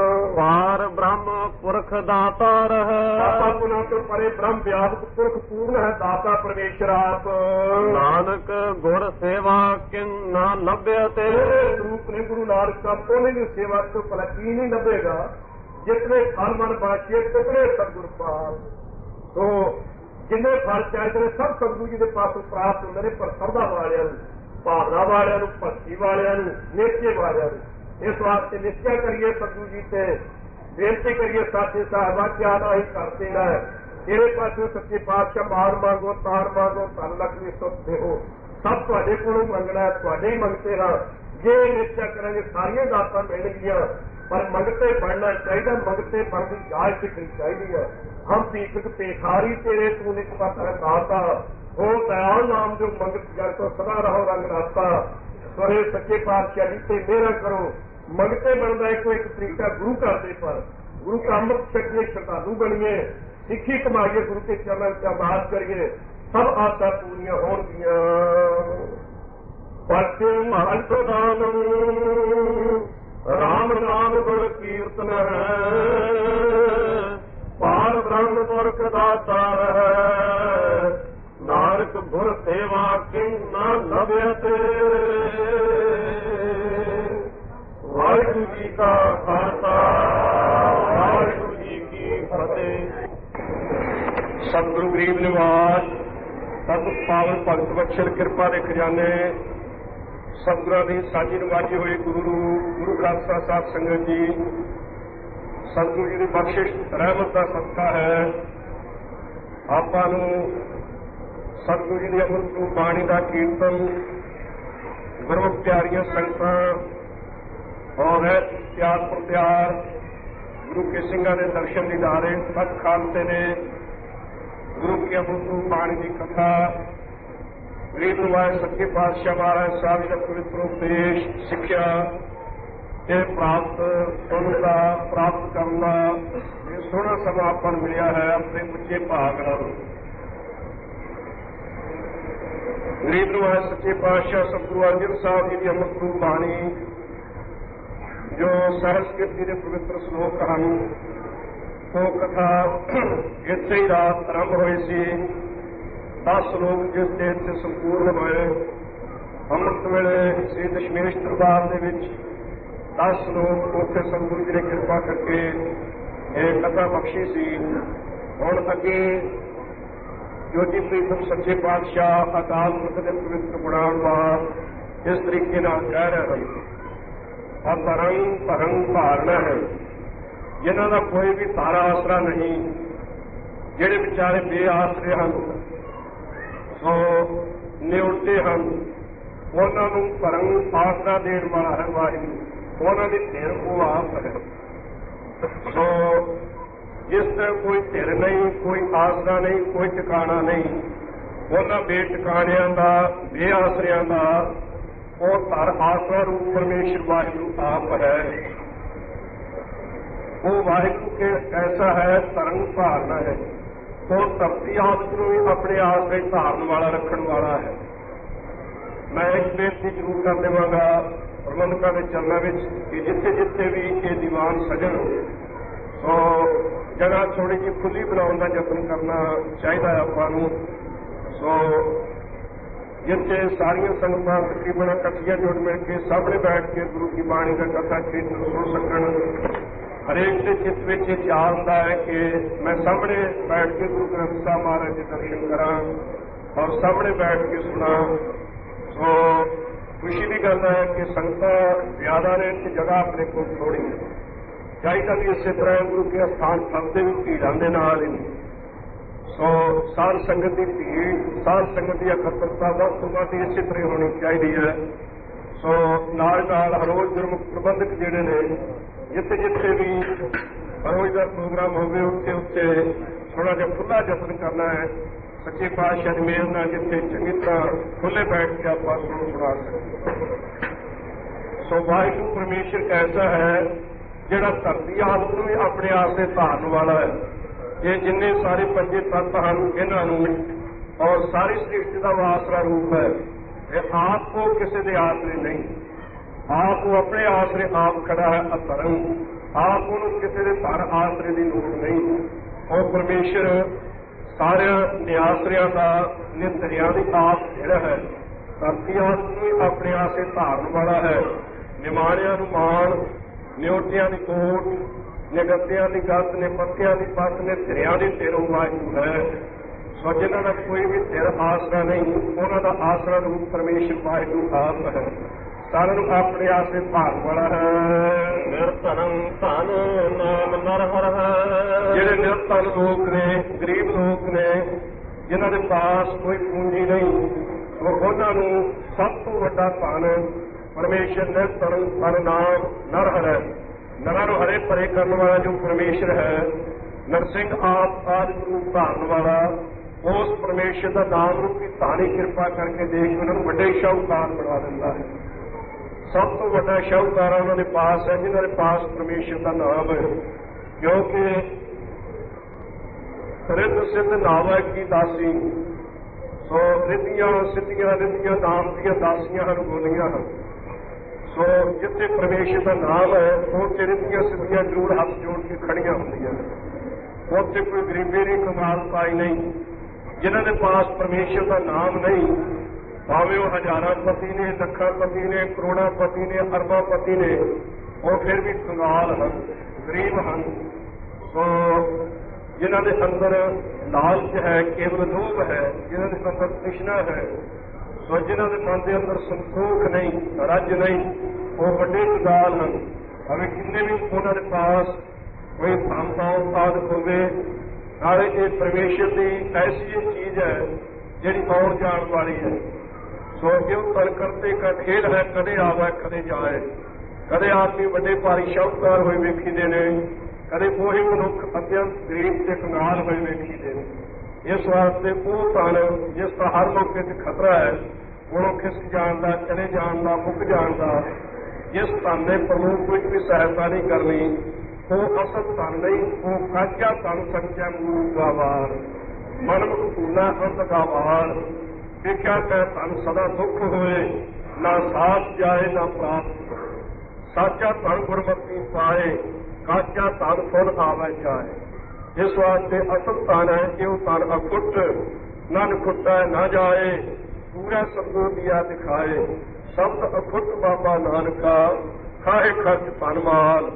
ਪਾਰ ਬ੍ਰਹਮ ਪੁਰਖ ਦਾਤਾਰ ਹੈ ਆਪਾ ਗੁਨਾ ਤੋਂ ਪਰੇ ਬ੍ਰਹਮ ਵਿਆਪਕ ਪੁਰਖ ਪੂਰਨ ਹੈ, ਦਾਤਾ ਪਰਮੇਸ਼ਰ ਆਪ। ਨਾਨਕ ਗੁਰ ਸੇਵਾ ਕਿਨ ਨਾ ਲੱਭਿਆ ਤੇ ਰੂਪ ਨੇ ਗੁਰੂ ਨਾਨਕ ਸਾਹਿਬ, ਉਹਨੇ ਦੀ ਸੇਵਾ ਤੋਂ ਭਲਾ ਕੀ ਨਹੀਂ ਲੱਭੇਗਾ। ਜਿਤਨੇ ਫਲ ਮਨ ਬਾਸ਼ੀਏ ਤਿਤਨੇ ਸਤਿਗੁਰ ਪਾਸ। ਤੋ ਜਿੰਨੇ ਫਲ ਚਾਹੀਦੇ ਨੇ ਸਭ ਸਤਿਗੁਰੂ ਜੀ ਦੇ ਪਾਸੋਂ ਪ੍ਰਾਪਤ ਹੁੰਦੇ ਨੇ, ਪਰ ਸਰਦਾ ਵਾਲਿਆਂ ਨੂੰ, ਭਾਵਨਾ ਵਾਲਿਆਂ ਨੂੰ, ਭਗਤੀ ਵਾਲਿਆਂ ਨੂੰ, ਨਿਸ਼ਚੇ ਵਾਲਿਆਂ ਨੂੰ। ਇਸ ਵਾਸਤੇ ਨਿਸ਼ਚੈ ਕਰੀਏ ਸਤਿਗੁਰੂ ਜੀ ਤੇ ਬੇਨਤੀ ਕਰੀਏ ਸਾਥੀ ਸਾਹਿਬਾਂ, ਕਿਆ ਨਾ ਹੀ ਕਰਦੇ ਹੈ। ਇਹਦੇ ਪਾਸੋਂ ਸੱਚੇ ਪਾਤਸ਼ਾਹ ਮਾਰ ਮੰਗੋ, ਤਾਰ ਮੰਗੋ, ਧਨ ਲక్ష్ਮੀ ਸੁਖ ਦੇਹੋ, ਸਭ ਤੁਹਾਡੇ ਕੋਲੋਂ ਮੰਗਣਾ, ਤੁਹਾਡੇ ਹੀ ਮੰਗਤੇ ਹਾਂ। ਜੇ ਨਿਸ਼ਚੈ ਕਰਾਂਗੇ ਸਾਰੀਆਂ ਦਾਤਾਂ ਮਿਲਣਗੀਆਂ, ਪਰ ਮੰਗਤੇ ਬਣਨਾ ਚਾਹੀਦਾ। ਮੰਗਤੇ ਬਣਨ ਦੀ ਜਾਚ ਸਿੱਖਣੀ ਚਾਹੀਦੀ ਹੈ। ਹਮ ਭੀਖਕ ਭੇਖਾਰੀ ਤੇਰੇ ਤੂੰ ਨਿਕਪਤ ਹੈ ਦਾਤਾ, ਹੋ ਦਇਆਲ ਨਾਮ ਜੋ ਮੰਗਤ ਜਗ ਤੋਂ ਸਦਾ ਰਹੋ ਰੰਗ ਰਾਤਾ। ਸੋਰੇ ਸੱਚੇ ਪਾਤਸ਼ਾਹ ਜੀ ਤੇ ਮੇਰਾ ਕਰੋ। ਮੰਗਤੇ ਬਣਦਾ ਇੱਕੋ ਇੱਕ ਤਰੀਕਾ ਗੁਰੂ ਘਰ ਦੇ, ਪਰ ਗੁਰੂ ਕਾ ਅੰਮ੍ਰਿਤ ਛਕੀਏ, ਸ਼ਰਧਾਲੂ ਬਣੀਏ, ਸਿੱਖੀ ਕਮਾਈਏ, ਗੁਰੂ ਕੇ ਚਰਨਾਂ ਵਿੱਚ ਅਰਦਾਸ ਕਰੀਏ, ਸਭ ਆਸਾਂ ਪੂਰੀਆਂ ਹੋਣਗੀਆਂ। ਪਰਚੇ ਮਹਲ ਪ੍ਰਧਾਨ ਰਾਮ ਨਾਮ ਗੁਰ ਕੀਰਤਨ ਹੈ, ਪਾਰ ਬ੍ਰਹਮ ਪੁਰਖ ਦਾਤਾਰ ਹੈ। ਨਾਨਕ ਗੁਰ ਸੇਵਾ ਕਿਨ ਨਾ ਲੱਭਿਆ ਤੇ। ਵਾਹਿਗੁਰੂ ਜੀ ਕਾ ਖਾਲਸਾ, ਵਾਹਿਗੁਰੂ ਜੀ ਕੀ ਫਤਿਹ। ਸਤਿਗੁਰੂ ਗਰੀਬ ਨਿਵਾਸ ਸਤਿ ਪਾਵਨ ਭਗਤ ਬਖਸ਼ਣ ਕਿਰਪਾ ਦੇ ਖਜ਼ਾਨੇ, ਸਤਿਗੁਰਾਂ ਦੀ ਸਾਂਝੀ ਨਿਵਾਜੀ ਹੋਈ ਗੁਰੂ ਗੁਰੂ ਗ੍ਰੰਥ ਸਾਹਿਬ ਸੰਗਤ ਜੀ, ਸਤਿਗੁਰੂ ਜੀ ਦੀ ਬਖਸ਼ਿਸ਼ ਰਹਿਮਤ ਦਾ ਸਦਕਾ ਹੈ ਆਪਾਂ ਨੂੰ ਸਤਿਗੁਰੂ ਜੀ ਦੀ ਅੰਮ੍ਰਿਤ ਰੂਪ ਬਾਣੀ ਦਾ ਕੀਰਤਨ, ਗੁਰਮੁਖ ਪਿਆਰੀਆਂ ਸੰਗਤਾਂ ਔਰ ਪਿਆਰ ਪ੍ਰਤਿਆਰ ਗੁਰੂ ਕੇ ਸਿੰਘਾਂ ਦੇ ਦਰਸ਼ਨ ਦੀਦਾਰੇ ਸੱਚ ਖਾਲਸੇ ਨੇ। ਗੁਰੂ ਕੀ ਅੰਮ੍ਰਿਤ ਰੂਪ ਬਾਣੀ ਦੀ ਕਥਾ, ਗਰੀਬ ਨਿਵਾਜ ਸੱਚੇ ਪਾਤਸ਼ਾਹ ਮਹਾਰਾਜ ਸਾਹਿਬ ਜੀ ਦਾ ਪਵਿੱਤਰ ਉਪਦੇਸ਼, ਸਿੱਖਿਆ ਇਹ ਪ੍ਰਾਪਤ ਸੁਣਨ ਦਾ, ਪ੍ਰਾਪਤ ਕਰਨ ਦਾ ਇਹ ਸੋਹਣਾ ਸਮਾਂ ਆਪਾਂ ਨੂੰ ਮਿਲਿਆ ਹੈ ਆਪਣੇ ਉੱਚੇ ਭਾਗ ਨਾਲ। ਗਰੀਬ ਨਿਵਾਜ ਸੱਚੇ ਪਾਤਸ਼ਾਹ ਸਤਿਗੁਰੂ ਅਰਜਨ ਸਾਹਿਬ ਜੀ ਦੀ ਅੰਮ੍ਰਿਤ ਰੂਪ ਬਾਣੀ, ਜੋ ਸੰਸਕ੍ਰਿਤ ਦੇ ਪਵਿੱਤਰ ਸ਼ਲੋਕ ਹਨ, ਉਹ ਕਥਾ ਇੱਥੇ ਹੀ ਰਾਤ ਆਰੰਭ ਹੋਈ ਸੀ। ਦਸ ਲੋਕ ਜਿਸ ਦੇ ਇੱਥੇ ਸੰਪੂਰਨ ਹੋਏ। ਅੰਮ੍ਰਿਤ ਵੇਲੇ ਸ੍ਰੀ ਦਸ਼ਮੇਸ਼ ਦਰਬਾਰ ਦੇ ਵਿੱਚ ਦਸ ਲੋਕ ਉੱਥੇ ਸਤਿਗੁਰੂ ਜੀ ਨੇ ਕਿਰਪਾ ਕਰਕੇ ਇਹ ਕਥਾ ਬਖਸ਼ੀ ਸੀ। ਹੁਣ ਅੱਗੇ ਜੋਤੀ ਪ੍ਰੀਤਮ ਸੱਚੇ ਪਾਤਸ਼ਾਹ ਅਕਾਲ ਪੁਰਖ ਦੇ ਪਵਿੱਤਰ ਗੁਣਾਂ ਦਾ ਇਸ ਤਰੀਕੇ ਨਾਲ ਕਹਿ ਰਹੇ ਹਨ। ਅਤਰੰਗ ਭਰੰਗ ਭਾਰਨਾ ਹੈ, ਜਿਨ੍ਹਾਂ ਦਾ ਕੋਈ ਵੀ ਤਾਰਾ ਆਸਰਾ ਨਹੀਂ, ਜਿਹੜੇ ਵਿਚਾਰੇ ਬੇਆਸਰੇ ਹਨ, ਸੋ ਨਿਉਟੇ ਹਨ, ਉਹਨਾਂ ਨੂੰ ਭਰੰਗ ਆਸਰਾ ਦੇਣ ਵਾਲਾ ਹੈ ਵਾਹਿਗੁਰੂ। ਉਹਨਾਂ ਦੀ ਧਿਰ ਉਹ ਆਪ ਹੈ। ਸੋ ਜਿਸ ਤੇ ਕੋਈ ਧਿਰ ਨਹੀਂ, ਕੋਈ ਆਸਰਾ ਨਹੀਂ, ਕੋਈ ਟਿਕਾਣਾ ਨਹੀਂ, ਉਹਨਾਂ ਬੇਟਿਕਾਣਿਆਂ ਦਾ, ਬੇਆਸਰਿਆਂ ਦਾ ਉਹ ਧਰ ਆਸਰਾ ਰੂਪ ਪਰਮੇਸ਼ਰ ਵਾਹਿਗੁਰੂ ਆਪ ਹੈ। ਉਹ ਵਾਹਿਗੁਰੂ ਕੇ ਐਸਾ ਹੈ ਧਰਮ ਧਾਰਨਾ ਹੈ। ਉਹ ਧਰਤੀ ਆਪ ਨੂੰ ਵੀ ਆਪਣੇ ਆਸਰੇ ਧਾਰਨ ਵਾਲਾ ਰੱਖਣ ਵਾਲਾ ਹੈ। ਮੈਂ ਇੱਕ ਬੇਨਤੀ ਜ਼ਰੂਰ ਕਰ ਦੇਵਾਂਗਾ ਪ੍ਰਬੰਧਕਾਂ ਦੇ ਚਰਨਾਂ ਵਿੱਚ ਕਿ ਜਿੱਥੇ ਜਿੱਥੇ ਵੀ ਇਹ ਦੀਵਾਨ ਸਜਣ ਸੋ ਜਗ੍ਹਾ ਥੋੜ੍ਹੀ ਜਿਹੀ ਖੁੱਲੀ ਬਣਾਉਣ ਦਾ ਯਤਨ ਕਰਨਾ ਚਾਹੀਦਾ ਹੈ ਆਪਾਂ ਨੂੰ। ਸੋ ਜਿੱਥੇ ਸਾਰੀਆਂ ਸੰਗਤਾਂ ਤਕਰੀਬਨ ਇਕੱਠੀਆਂ ਜੁੜ ਮਿਲ ਕੇ ਸਾਹਮਣੇ ਬੈਠ ਕੇ ਗੁਰੂ ਕੀ ਬਾਣੀ ਦਾ ਕਥਾ ਕੀਰਤਨ ਸੁਣ ਸਕਣ। ਹਰੇਕ ਦੇ ਚਿੱਤ ਵਿੱਚ ਇਹ ਖਿਆਲ ਹੁੰਦਾ ਹੈ ਕਿ ਮੈਂ ਸਾਹਮਣੇ ਬੈਠ ਕੇ ਗੁਰੂ ਗ੍ਰੰਥ ਸਾਹਿਬ ਮਹਾਰਾਜ ਦੇ ਦਰਸ਼ਨ ਕਰਾਂ ਔਰ ਸਾਹਮਣੇ ਬੈਠ ਕੇ ਸੁਣਾ। ਸੋ ਖੁਸ਼ੀ ਦੀ ਗੱਲ ਹੈ ਕਿ ਸੰਗਤਾਂ ਜ਼ਿਆਦਾ ਨੇ ਤੇ ਜਗ੍ਹਾ ਆਪਣੇ ਕੋਲ ਥੋੜ੍ਹੀ ਹੈ। ਚਾਹੀਦਾ ਵੀ ਇਸੇ ਤਰ੍ਹਾਂ ਗੁਰੂ ਕੇ ਅਸਥਾਨ ਫਸਦੇ ਵੀ ਭੀੜਾਂ ਦੇ ਨਾਲ ਹੀ। ਸੋ ਸਾਧ ਸੰਗਤ ਦੀ ਭੀੜ, ਸਾਧ ਸੰਗਤ ਦੀ ਇਕੱਤਰਤਾ ਵੱਧ ਤੋਂ ਵੱਧ ਇਸੇ ਤਰ੍ਹਾਂ ਹੋਣੀ ਚਾਹੀਦੀ ਹੈ। ਸੋ ਨਾਲ ਨਾਲ ਹਰੋਜ਼ ਗੁਰਮੁਖ ਪ੍ਰਬੰਧਕ ਜਿਹੜੇ ਨੇ ਜਿੱਥੇ ਜਿੱਥੇ ਵੀ ਹਰੋਜ਼ ਦਾ ਪ੍ਰੋਗਰਾਮ ਹੋਵੇ ਉੱਥੇ ਉੱਥੇ ਥੋੜ੍ਹਾ ਜਿਹਾ ਖੁੱਲ੍ਹਾ ਯਤਨ ਕਰਨਾ ਹੈ। ਸੱਚੇ ਪਾਤਸ਼ਾਹ ਦੀ ਮਿਹਰ ਨਾਲ ਜਿੱਥੇ ਚੰਗੀ ਤਰ੍ਹਾਂ ਖੁੱਲ੍ਹੇ ਬੈਠ ਕੇ ਆਪਾਂ ਸੁਣ ਸੁਣਾ ਸਕਦੇ। ਸੋ ਵਾਹਿਗੁਰੂ ਪਰਮੇਸ਼ਰ ਐਸਾ ਹੈ ਜਿਹੜਾ ਧਰਤੀ ਆਪ ਨੂੰ ਵੀ ਆਪਣੇ ਆਸਰੇ ਧਾਰਨ ਵਾਲਾ ਹੈ। ਇਹ ਜਿੰਨੇ ਸਾਰੇ ਪੰਜੇ ਤੱਤ ਹਨ ਇਹਨਾਂ ਨੂੰ ਔਰ ਸਾਰੀ ਸ੍ਰਿਸ਼ਟੀ ਦਾ ਆਸਰਾ ਰੂਪ ਹੈ। ਇਹ ਆਪ ਕੋ ਕਿਸੇ ਦੇ ਆਸਰੇ ਨਹੀਂ, ਆਪ ਉਹ ਆਪਣੇ ਆਸਰੇ ਆਪ ਖੜਾ ਹੈ ਅਧਰਮ। ਆਪ ਉਹਨੂੰ ਕਿਸੇ ਦੇ ਧਰ ਆਸਰੇ ਦੀ ਲੋੜ ਨਹੀਂ। ਉਹ ਪਰਮੇਸ਼ਰ ਸਾਰਿਆਂ ਨਿਆਸਰਿਆਂ ਦਾ ਨਿਤਰਿਆਂ ਦੀ ਆਪ ਜਿਹੜਾ ਹੈ ਧਰਤੀ ਆਪ ਨੂੰ ਆਪਣੇ ਆਸਰੇ ਧਾਰਨ ਵਾਲਾ ਹੈ। ਨਿਮਾਣਿਆਂ ਨੂੰ ਮਾਣ, ਨਿਉਟਿਆਂ ਦੀ ਕੋਟ, ਨਿਗੱਤਿਆਂ ਦੀ ਗੱਤ ਨੇ, ਪੱਤਿਆਂ ਦੀ ਪੱਤ ਨੇ, ਧਿਰਿਆਂ ਦੀ ਧਿਰ ਵਾਹਿਗੁਰੂ ਹੈ। ਸੋ ਜਿਹਨਾਂ ਦਾ ਕੋਈ ਵੀ ਧਿਰ ਆਸਰਾ ਨਹੀਂ ਉਹਨਾਂ ਦਾ ਆਸਰਾ ਰੂਪ ਪਰਮੇਸ਼ਰ ਵਾਹਿਗੁਰੂ ਆਪ ਹੈ। ਸਾਰਿਆਂ ਨੂੰ ਆਪਣੇ ਆਸਰੇ ਧਾਰਨ ਵਾਲਾ ਹੈ। ਨਿਰਧਨੰ ਧਨ ਨਾਮ ਨਰ ਹਰ ਹੈ। ਜਿਹੜੇ ਨਿਰਧਨ ਲੋਕ ਨੇ, ਗਰੀਬ ਲੋਕ ਨੇ, ਜਿਨ੍ਹਾਂ ਦੇ ਪਾਸ ਕੋਈ ਪੂੰਜੀ ਨਹੀਂ, ਉਹਨਾਂ ਨੂੰ ਸਭ ਤੋਂ ਵੱਡਾ ਧਨ ਪਰਮੇਸ਼ਰ ਨਿਰਧਨ ਧਨ ਨਾਮ ਨਰ ਹਰ ਹੈ। ਨਰਾਂ ਨੂੰ ਹਰੇ ਭਰੇ ਕਰਨ ਵਾਲਾ ਜੋ ਪਰਮੇਸ਼ਰ ਹੈ, ਨਰਸਿੰਘ ਆਪ ਆਦਿ ਰੂਪ ਧਾਰਨ ਵਾਲਾ, ਉਸ ਪਰਮੇਸ਼ਰ ਦਾ ਨਾਮ ਰੂਪੀ ਧਾਨੀ ਕਿਰਪਾ ਕਰਕੇ ਦੇਖ ਉਹਨਾਂ ਨੂੰ ਵੱਡੇ ਸ਼ਾਹੂਕਾਰ ਬਣਾ ਦਿੰਦਾ ਹੈ। ਸਭ ਤੋਂ ਵੱਡਾ ਸ਼ਾਹੂਕਾਰ ਉਹਨਾਂ ਦੇ ਪਾਸ ਹੈ ਜਿਨ੍ਹਾਂ ਦੇ ਪਾਸ ਪਰਮੇਸ਼ਰ ਦਾ ਨਾਮ ਹੈ। ਕਿਉਂਕਿ ਰਿੱਧ ਸਿੱਧ ਨਾਵਾ ਕੀ ਦਾਸੀ। ਸੋ ਰਿੱਧੀਆਂ ਸਿੱਧੀਆਂ ਰਿੱਧੀਆਂ ਨਾਮ ਦੀਆਂ ਦਾਸੀਆਂ ਹਨ, ਗੋਲੀਆਂ ਹਨ। ਸੋ ਜਿੱਥੇ ਪਰਮੇਸ਼ਰ ਦਾ ਨਾਮ ਹੈ ਉੱਥੇ ਰਿੱਧੀਆਂ ਸਿੱਧੀਆਂ ਜ਼ਰੂਰ ਹੱਥ ਜੋੜ ਕੇ ਖੜੀਆਂ ਹੁੰਦੀਆਂ ਨੇ। ਉੱਥੇ ਕੋਈ ਗਰੀਬੀ ਨਹੀਂ, ਕਮਾਲ ਪਾਈ ਨਹੀਂ। ਜਿਨ੍ਹਾਂ ਦੇ ਪਾਸ ਪਰਮੇਸ਼ਰ ਦਾ ਨਾਮ ਨਹੀਂ, ਭਾਵੇਂ ਉਹ ਹਜ਼ਾਰਾਂ ਪਤੀ ਨੇ, ਲੱਖਾਂ ਪਤੀ ਨੇ, ਕਰੋੜਾਂ ਪਤੀ ਨੇ, ਅਰਬਾਂ ਪਤੀ ਨੇ, ਉਹ ਫਿਰ ਵੀ ਕੰਗਾਲ ਹਨ, ਗਰੀਬ ਹਨ। ਸੋ ਜਿਨ੍ਹਾਂ ਦੇ ਅੰਦਰ ਲਾਲਚ ਹੈ, ਕੇਵਲ ਲੋਭ ਹੈ, ਜਿਨ੍ਹਾਂ ਦੇ ਅੰਦਰ ਤ੍ਰਿਸ਼ਨਾ ਹੈ, ਸੋ ਜਿਨ੍ਹਾਂ ਦੇ ਮਨ ਦੇ ਅੰਦਰ ਸੰਤੋਖ ਨਹੀਂ, ਰੱਜ ਨਹੀਂ, ਉਹ ਵੱਡੇ ਕੰਗਾਲ ਹਨ। ਭਾਵੇਂ ਕਿੰਨੇ ਵੀ ਉਹਨਾਂ ਦੇ ਪਾਸ ਕੋਈ ਧਨ ਦੌਲਤ ਆਦਿ ਹੋਵੇ, ਨਾਲੇ ਇਹ ਪਰਮੇਸ਼ਰ ਦੀ ਐਸੀ ਚੀਜ਼ ਹੈ ਜਿਹੜੀ ਆਉਣ ਜਾਣ ਵਾਲੀ ਹੈ। ਸੋ ਜਿਉ ਤਨ ਕਰਤੇ ਕਾ ਖੇਡ ਹੈ, ਕਦੇ ਆਵੇ ਕਦੇ ਜਾਏ। ਕਦੇ ਆਦਮੀ ਵੱਡੇ ਭਾਰੀ ਸ਼ਾਹੂਕਾਰ ਹੋਏ ਵੇਖੀਦੇ ਨੇ, ਕਦੇ ਉਹੀ ਮਨੁੱਖ ਅਤਿਅੰਤ ਗਰੀਬ ਤੇ ਕੰਗਾਲ ਹੋਏ ਵੇਖੀਦੇ ਨੇ। ਇਸ ਵਾਸਤੇ ਉਹ ਧਨ ਜਿਸ ਦਾ ਹਰ ਮੌਕੇ ਤੇ ਖਤਰਾ ਹੈ, ਉਹਨੂੰ ਖਿਸਕ ਜਾਣ ਦਾ, ਚਲੇ ਜਾਣ ਦਾ, ਮੁੱਕ ਜਾਣ ਦਾ, ਜਿਸ ਧਨ ਨੇ ਪ੍ਰਮੁੱਖ ਕੋਈ ਵੀ ਸਹਾਇਤਾ ਨਹੀਂ ਕਰਨੀ, ਉਹ ਅਸਲ ਧਨ ਨਹੀਂ, ਉਹ ਕਾਚਾ ਧਨ ਸੱਚਾ ਮੂਲ ਗਾਵਾਰ। ਮਨ ਮਕੂਲਾ ਅੰਤ ਗਾਵਾਰ। ਵੇਖਿਆ ਕਹਿ ਧਨ ਸਦਾ ਦੁੱਖ ਹੋਏ, ਨਾ ਸਾਥ ਜਾਏ ਨਾ ਪ੍ਰਾਪਤ। ਸਾਚਾ ਧਨ ਗੁਰਮਤਿ ਪਾਏ, ਕਾਚਾ ਧਨ ਫੁੱਲ ਆਵੇ ਜਾਏ। ਇਸ ਵਾਸਤੇ ਅਸਲ ਧਨ ਹੈ ਕਿ ਉਹ ਧਨ ਅਖੁੱਟ, ਨਾ ਨਖੁੱਟਾ ਨਾ ਜਾਏ, ਪੂਰਾ ਸਤਿਗੁਰ ਦੀਆ ਦਿਖਾਏ। ਸ਼ਬਦ ਅਖੁੱਟ ਬਾਬਾ ਨਾਨਕਾ, ਖਾਏ ਖਰਚ ਧਨ ਮਾਲ।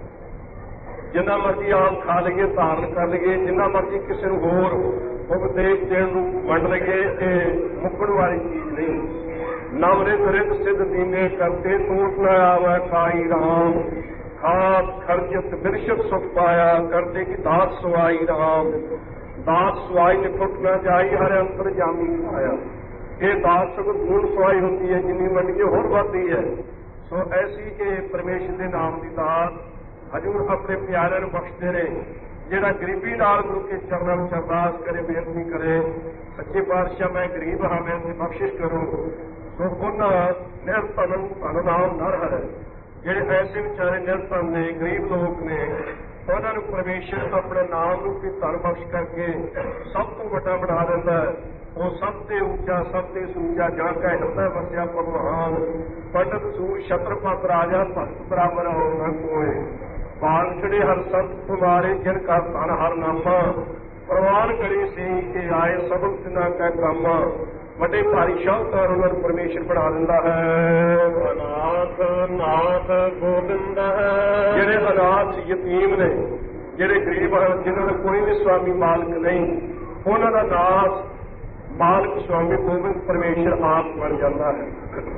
ਜਿੰਨਾ ਮਰਜ਼ੀ ਆਪ ਖਾ ਲਈਏ, ਧਾਰਨ ਕਰ ਲਈਏ, ਜਿੰਨਾ ਮਰਜ਼ੀ ਕਿਸੇ ਨੂੰ ਹੋਰ ਉਪਦੇਸ਼ ਦੇਣ ਨੂੰ ਵੰਡ ਲਈਏ, ਇਹ ਮੁੱਕਣ ਵਾਲੀ ਚੀਜ਼ ਨਹੀਂ। ਨਵਰਿਤ ਰਿਤ ਸਿੱਧ ਦੀਨੇ ਕਰਤੇ, ਟੂਟ ਨਾ ਆਵੇ ਖਾਈ ਰਾਮ। ਖਾਸ ਖਰਚਤ ਬਿਰਸ਼ਤ ਸੁਖ ਪਾਇਆ, ਕਰਦੇ ਕੀ ਦਾਤ ਸਵਾਈ ਰਾਮ। ਦਾਤ ਸਵਾਈ ਨੇ ਟੁੱਟ ਨਾ ਜਾਈ, ਹਰ ਅੰਤਰ ਜਾਮੀ ਆਇਆ। ਇਹ ਦਾਤ ਸਗੋਂ ਗੁਣ ਸਵਾਈ ਹੁੰਦੀ ਹੈ, ਜਿੰਨੀ ਵੰਡੀਏ ਹੋਰ ਵੱਧਦੀ ਹੈ। ਸੋ ਐਸੀ ਇਹ ਪਰਮੇਸ਼ਰ ਦੇ ਨਾਮ ਦੀ ਦਾਤ ਹਜ਼ੂਰ ਆਪਣੇ ਪਿਆਰਿਆਂ ਨੂੰ ਬਖਸ਼ਦੇ ਨੇ। ਜਿਹੜਾ ਗਰੀਬੀ ਨਾਲ ਗੁਰੂ ਕੇ ਚਰਨਾਂ ਵਿੱਚ ਅਰਦਾਸ ਕਰੇ, ਬੇਨਤੀ ਕਰੇ, ਸੱਚੇ ਪਾਤਸ਼ਾਹ ਮੈਂ ਗਰੀਬ ਹਾਂ, ਮੈਨੂੰ ਬਖਸ਼ਿਸ਼ ਕਰੋ। ਸੋ ਉਹਨਾਂ ਨਿਰਧਨ ਧਨ ਨਾਮ ਨਰ ਹੈ, ਜਿਹੜੇ ਐਸੇ ਵਿਚਾਰੇ ਨਿਰਧਨ ਨੇ, ਗਰੀਬ ਲੋਕ ਨੇ, ਉਹਨਾਂ ਨੂੰ ਪਰਮੇਸ਼ਰ ਆਪਣੇ ਨਾਮ ਨੂੰ ਵੀ ਧਨ ਬਖਸ਼ ਕਰਕੇ ਸਭ ਤੋਂ ਵੱਡਾ ਬਣਾ ਦਿੰਦਾ ਹੈ। ਉਹ ਸਭ ਤੇ ਉੱਚਾ, ਸਭ ਤੇ ਸੂਚਾ, ਜਾਂ ਕਾ ਹਿਰਦਾ ਵਸਿਆ ਭਗਵਾਨ, ਪੰਡਤ ਸੂਰ ਛਤਰਪਤ ਰਾਜਾ ਭਗਤ ਬਰਾਬਰ ਹੋ ਨਾ ਕੋਏ, ਬਾਲ ਛੜੇ ਹਰ ਸੰਤ ਤੁਮਾਰੇ ਜਿਨ ਕਾ ਧਨ ਹਰ ਨਾਮਾ, ਪ੍ਰਵਾਨ ਕਰੀ ਸੀ ਕਿ ਆਏ ਸਭਨ ਤਿਨਾ ਕੈ ਕਾਮਾ। ਵੱਡੇ ਭਾਰੀ ਸ਼ਾਹਕਾਰ ਉਹਨਾਂ ਨੂੰ ਪਰਮੇਸ਼ਰ ਬਣਾ ਦਿੰਦਾ ਹੈ। ਅਨਾਥ ਨਾਥ ਗੋਬਿੰਦ ਹੈ, ਜਿਹੜੇ ਅਨਾਥ ਯਤੀਮ ਨੇ, ਜਿਹੜੇ ਗਰੀਬ ਹਨ, ਜਿਨ੍ਹਾਂ ਦਾ ਕੋਈ ਵੀ ਸਵਾਮੀ ਮਾਲਕ ਨਹੀਂ, ਉਹਨਾਂ ਦਾ ਨਾਥ ਮਾਲਕ ਸਵਾਮੀ ਗੋਬਿੰਦ ਪਰਮੇਸ਼ਰ ਆਪ ਬਣ ਜਾਂਦਾ ਹੈ।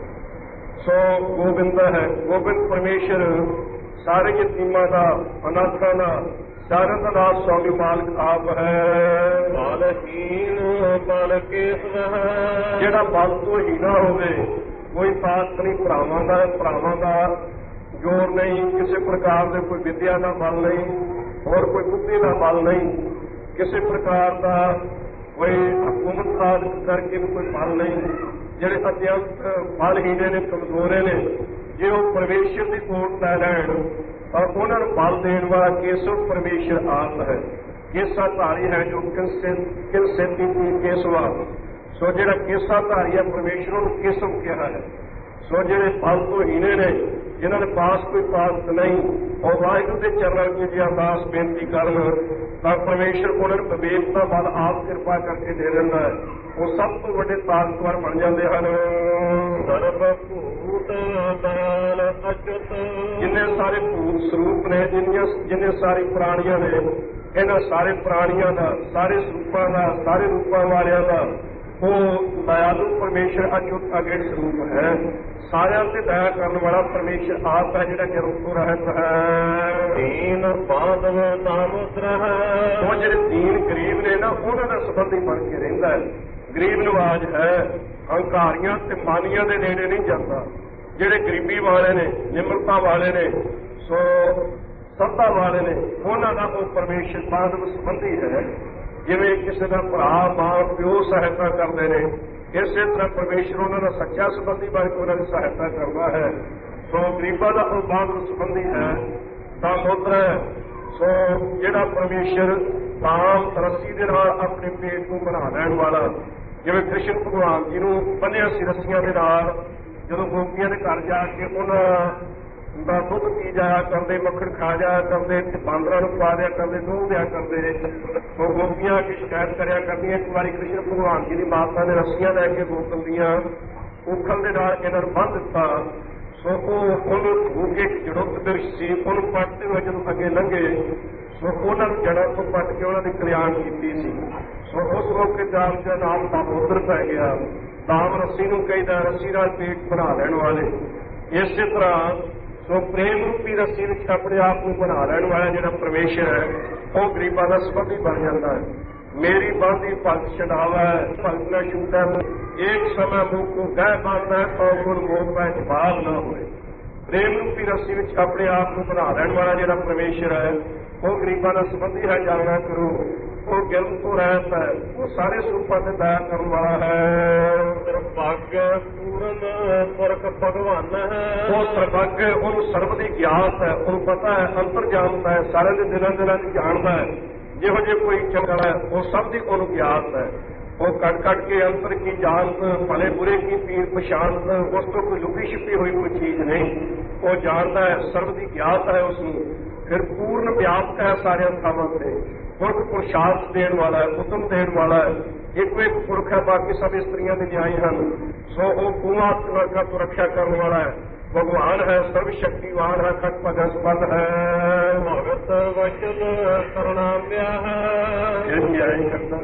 ਸੋ ਗੋਬਿੰਦ ਹੈ, ਗੋਬਿੰਦ ਪਰਮੇਸ਼ਰ ਸਾਰੇ ਯਤੀਮਾਂ ਦਾ, ਅਨਾਥਾਂ ਦਾ, ਸਾਰਿਆਂ ਦਾ ਨਾਥ ਸਵਾਮੀ ਮਾਲਕ ਆਪ ਹੈ। ਬਲਹੀਨ ਬਲ ਕੇਸਵ ਹੈ, ਜਿਹੜਾ ਬਲ ਤੋਂ ਹੀਣਾ ਹੋਵੇ, ਕੋਈ ਤਾਕਤ ਨਹੀਂ ਭਰਾਵਾਂ ਦਾ, ਭਰਾਵਾਂ ਦਾ ਜ਼ੋਰ ਨਹੀਂ, ਕਿਸੇ ਪ੍ਰਕਾਰ ਦੇ ਕੋਈ ਵਿਦਿਆ ਦਾ ਬਲ ਨਹੀਂ, ਹੋਰ ਕੋਈ ਬੁੱਧੀ ਦਾ ਬਲ ਨਹੀਂ, ਕਿਸੇ ਪ੍ਰਕਾਰ ਦਾ ਕੋਈ ਹਕੂਮਤ ਆਦਿ ਕਰਕੇ ਵੀ ਕੋਈ ਬਲ ਨਹੀਂ। ਜਿਹੜੇ ਅਤਿਅੰਤ ਬਲਹੀਣੇ ਨੇ, ਕਮਜ਼ੋਰੇ ਨੇ, ਜੇ ਉਹ ਪਰਮੇਸ਼ਰ ਦੀ ਕੋਟ ਲੈ ਲੈਣ ਤਾਂ ਉਹਨਾਂ ਨੂੰ ਬਲ ਦੇਣ ਵਾਲਾ ਕੇਸਵ ਪਰਮੇਸ਼ਰ ਆਪ ਹੈ। ਕੇਸਾ ਧਾਰੀ ਹੈ ਜੋ ਕਿਲ ਸੇਤੀ ਦੀ ਕੇਸਵਾ। ਸੋ ਜਿਹੜਾ ਕੇਸਾ ਧਾਰੀ ਹੈ ਪਰਮੇਸ਼ਰ, ਉਹਨੂੰ ਕੇਸਵ ਕਿਹਾ ਹੈ। ਸੋ ਜਿਹੜੇ ਬਲ ਤੋਂ ਹੀਣੇ ਨੇ, ਜਿਨ੍ਹਾਂ ਦੇ ਪਾਸ ਕੋਈ ਤਾਕਤ ਨਹੀਂ, ਉਹ ਵਾਹਿਗੁਰੂ ਦੇ ਚਰਨਾਂ ਵਿੱਚ ਜੇ ਅਰਦਾਸ ਬੇਨਤੀ ਕਰਨ ਤਾਂ ਪਰਮੇਸ਼ਰ ਉਹਨਾਂ ਨੂੰ ਵਿਵੇਕਤਾ ਬਲ ਆਪ ਕਿਰਪਾ ਕਰਕੇ ਦੇ ਦਿੰਦਾ ਹੈ। ਉਹ ਸਭ ਤੋਂ ਵੱਡੇ ਤਾਕਤਵਰ ਬਣ ਜਾਂਦੇ ਹਨ। ਸਰਬ ਭੂਤ ਦਇਆਲ ਅਚੁਤ, ਜਿੰਨੇ ਸਾਰੇ ਭੂਤ ਸਰੂਪ ਨੇ, ਜਿੰਨੀਆਂ ਜਿੰਨੇ ਸਾਰੇ ਪ੍ਰਾਣੀਆਂ ਨੇ, ਇਹਨਾਂ ਸਾਰੇ ਪ੍ਰਾਣੀਆਂ ਦਾ, ਸਾਰੇ ਸਰੂਪਾਂ ਦਾ, ਸਾਰੇ ਰੂਪਾਂ ਵਾਲਿਆਂ ਦਾ ਉਹ ਦਇਆਲੂ ਪਰਮੇਸ਼ਰ ਅਚੁੱਤ ਅਗੇੜ ਸਰੂਪ ਹੈ। ਸਾਰਿਆਂ ਤੇ ਦਇਆ ਕਰਨ ਵਾਲਾ ਪਰਮੇਸ਼ਰ ਆਪ ਹੈ, ਜਿਹੜਾ ਜਨਮ ਤੋਂ ਰਹਿਤ ਹੈ। ਦੀਨ ਬਾਦਵ ਨਾਮੁਦਰ ਹੈ, ਉਹ ਜਿਹੜੇ ਦੀਨ ਗਰੀਬ ਨੇ ਨਾ, ਉਹਨਾਂ ਦਾ ਸੰਬੰਧੀ ਬਣ ਕੇ ਰਹਿੰਦਾ ਹੈ। ਗਰੀਬ ਨਵਾਜ ਹੈ, ਹੰਕਾਰੀਆਂ ਤੇ ਮਾਨੀਆਂ ਦੇ ਨੇੜੇ ਨਹੀਂ ਜਾਂਦਾ। ਜਿਹੜੇ ਗਰੀਬੀ ਵਾਲੇ ਨੇ, ਨਿਮਰਤਾ ਵਾਲੇ ਨੇ, ਸੋ ਸੱਤਾ ਵਾਲੇ ਨੇ, ਉਹਨਾਂ ਦਾ ਉਹ ਪਰਮੇਸ਼ਰ ਬਾਦਵ ਸੰਬੰਧੀ ਹੈ। ਜਿਵੇਂ ਕਿਸੇ ਦਾ ਭਰਾ ਮਾਂ ਪਿਓ ਸਹਾਇਤਾ ਕਰਦੇ ਨੇ, ਇਸੇ ਤਰ੍ਹਾਂ ਪਰਮੇਸ਼ਰ ਉਹਨਾਂ ਦਾ ਸੱਚਾ ਸੰਬੰਧੀ ਬਣ ਕੇ ਉਹਨਾਂ ਦੀ ਸਹਾਇਤਾ ਕਰਦਾ ਹੈ। ਸੋ ਗਰੀਬਾਂ ਦਾ ਉਹ ਬਾਦਵ ਸੰਬੰਧੀ ਹੈ। ਤਾਂ ਮੁੱਦਰ ਹੈ, ਸੋ ਜਿਹੜਾ ਪਰਮੇਸ਼ਰ ਕਾਮ ਰੱਸੀ ਦੇ ਨਾਲ ਆਪਣੇ ਪੇਟ ਨੂੰ ਬਣਾ ਲੈਣ ਵਾਲਾ, ਜਿਵੇਂ ਕ੍ਰਿਸ਼ਨ ਭਗਵਾਨ ਜੀ ਨੂੰ ਬੰਨਿਆ ਸੀ ਰੱਸੀਆਂ ਦੇ ਨਾਲ, ਜਦੋਂ ਗੋਪੀਆਂ ਦੇ ਘਰ ਜਾ ਕੇ ਉਹਨਾਂ ਦਾ ਦੁੱਧ ਪੀ ਜਾਇਆ ਕਰਦੇ, ਮੱਖਣ ਖਾ ਜਾਇਆ ਕਰਦੇ, ਤੇ ਬਾਂਦਰਾਂ ਨੂੰ ਪਾ ਦਿਆ ਕਰਦੇ, ਦੁੱਧ ਦਿਆ ਕਰਦੇ। ਸੋ ਗੋਪੀਆਂ ਕੀ ਸ਼ਿਕਾਇਤ ਕਰਿਆ ਕਰਦੀਆਂ। ਇੱਕ ਵਾਰੀ ਕ੍ਰਿਸ਼ਨ ਭਗਵਾਨ ਜੀ ਦੀ ਮਾਤਾ ਨੇ ਰੱਸੀਆਂ ਲੈ ਕੇ ਗੋਕਲ ਦੀਆਂ ਉਖਲ ਦੇ ਨਾਲ ਇਹਨਾਂ ਨੂੰ ਬੰਨ੍ਹ ਦਿੱਤਾ। ਸੋ ਉਹ ਉਹਨੂੰ ਹੋ ਕੇ ਇੱਕ ਜੜੁੱਤ ਬਿਰਛ ਸੀ, ਉਹਨੂੰ ਪੱਟਦੇ ਹੋਏ ਜਦੋਂ ਅੱਗੇ ਲੰਘੇ, ਸੋ ਉਹਨਾਂ ਨੂੰ ਜੜ੍ਹਾਂ ਤੋਂ ਪੱਟ ਕੇ ਉਹਨਾਂ ਦੀ ਕਲਿਆਣ ਕੀਤੀ ਸੀ। ਸੋ ਉਸ ਮੌਕੇ ਦਾਮ ਦਾ ਨਾਮ ਦਾਮੋਦਰ ਪੈ ਗਿਆ। ਦਾਮ ਰੱਸੀ ਨੂੰ ਕਹਿੰਦਾ, ਰੱਸੀ ਨਾਲ ਪੇਟ ਬਣਾ ਲੈਣ ਵਾਲੇ। ਇਸੇ ਤਰ੍ਹਾਂ ਸੋ ਪ੍ਰੇਮ ਰੂਪੀ ਰੱਸੀ ਵਿੱਚ ਆਪਣੇ ਆਪ ਨੂੰ ਬਣਾ ਲੈਣ ਵਾਲਾ ਜਿਹੜਾ ਪਰਮੇਸ਼ਰ ਹੈ, ਉਹ ਗਰੀਬਾਂ ਦਾ ਸੰਬੰਧੀ ਬਣ ਜਾਂਦਾ ਹੈ। ਮੇਰੀ ਬਾਂਦੀ ਭਗਤ ਛਡਾਵਾ, ਭਗਤ ਨਾ ਛੂਟੈ, ਇੱਕ ਸਮਾਂ ਮੁਖ ਨੂੰ ਗਹਿ ਬੰਨ੍ਹਦਾ ਤਾਂ ਗੁਰ ਮੋਹ ਪੈ ਜਵਾਬ ਨਾ ਹੋਏ। ਪ੍ਰੇਮ ਰੂਪੀ ਰੱਸੀ ਵਿੱਚ ਆਪਣੇ ਆਪ ਨੂੰ ਬਣਾ ਲੈਣ ਵਾਲਾ ਜਿਹੜਾ ਪਰਮੇਸ਼ਰ ਹੈ, ਉਹ ਗਰੀਬਾਂ ਦਾ ਸੰਬੰਧੀ ਹੈ। ਜਾਣਨਾ ਕਰੋ, ਉਹ ਗਿਰਮ ਤੋਂ ਰਹਿਤ ਹੈ, ਉਹ ਸਾਰੇ ਸਰੂਪਾਂ ਤੇ ਦਇਆ ਕਰਨ ਵਾਲਾ ਹੈ। ਸਰਬੱਗ ਪੂਰਨ ਪੁਰਖ ਭਗਵਾਨ ਹੈ, ਉਹ ਸਰਬੱਗ, ਉਹਨੂੰ ਸਰਬ ਦੀ ਗਿਆਤ ਹੈ, ਉਹਨੂੰ ਪਤਾ ਹੈ, ਅੰਤਰ ਜਾਣਦਾ ਹੈ, ਸਾਰਿਆਂ ਦੇ ਦਿਲਾਂ ਦਿਲਾਂ ਚ ਜਾਣਦਾ ਹੈ। ਜਿਹੋ ਜੇ ਕੋਈ ਚੰਗਾ ਹੈ, ਉਹ ਸਭ ਦੀ ਉਹਨੂੰ ਗਿਆਤ ਹੈ। ਉਹ ਕੱਟ ਕੱਟ ਕੇ ਅੰਤਰ ਕੀ ਜਾਣਤ, ਭਲੇ ਬੁਰੇ ਕੀ ਪੀਰ ਪਛਾਣਤ, ਉਸ ਤੋਂ ਕੋਈ ਲੁਕੀ ਛਿਪੀ ਹੋਈ ਕੋਈ ਚੀਜ਼ ਨਹੀਂ। ਉਹ ਜਾਣਦਾ ਹੈ, ਸਰਬ ਦੀ ਗਿਆਤ ਹੈ ਉਸਨੂੰ। ਫਿਰ ਪੂਰਨ ਵਿਆਪਕ ਹੈ ਸਾਰਿਆਂ ਥਾਵਾਂ ਤੇ। ਪੁਰਖ ਪੁਰਸ਼ਾਰਥ ਦੇਣ ਵਾਲਾ ਹੈ, ਉਤਮ ਦੇਣ ਵਾਲਾ ਹੈ। ਇੱਕੋ ਇੱਕ ਪੁਰਖ ਹੈ, ਬਾਕੀ ਸਭ ਇਸਤਰੀਆਂ ਦੇ ਨਿਆਈ ਹਨ। ਸੋ ਉਹ ਪੂਮਾਤ ਵਰਗਾ ਤੋਂ ਰੱਖਿਆ ਕਰਨ ਵਾਲਾ ਹੈ। ਭਗਵਾਨ ਹੈ, ਸਰਵ ਸ਼ਕਤੀਵਾਨ ਹੈ, ਖਟ ਭਗਤ ਬੰਦ ਹੈ। ਭਗਤ ਵਚਨ ਕਰੁਣਾਮਿਆ ਹੈ, ਇਹ ਨਿਆਈ ਕਰਦਾ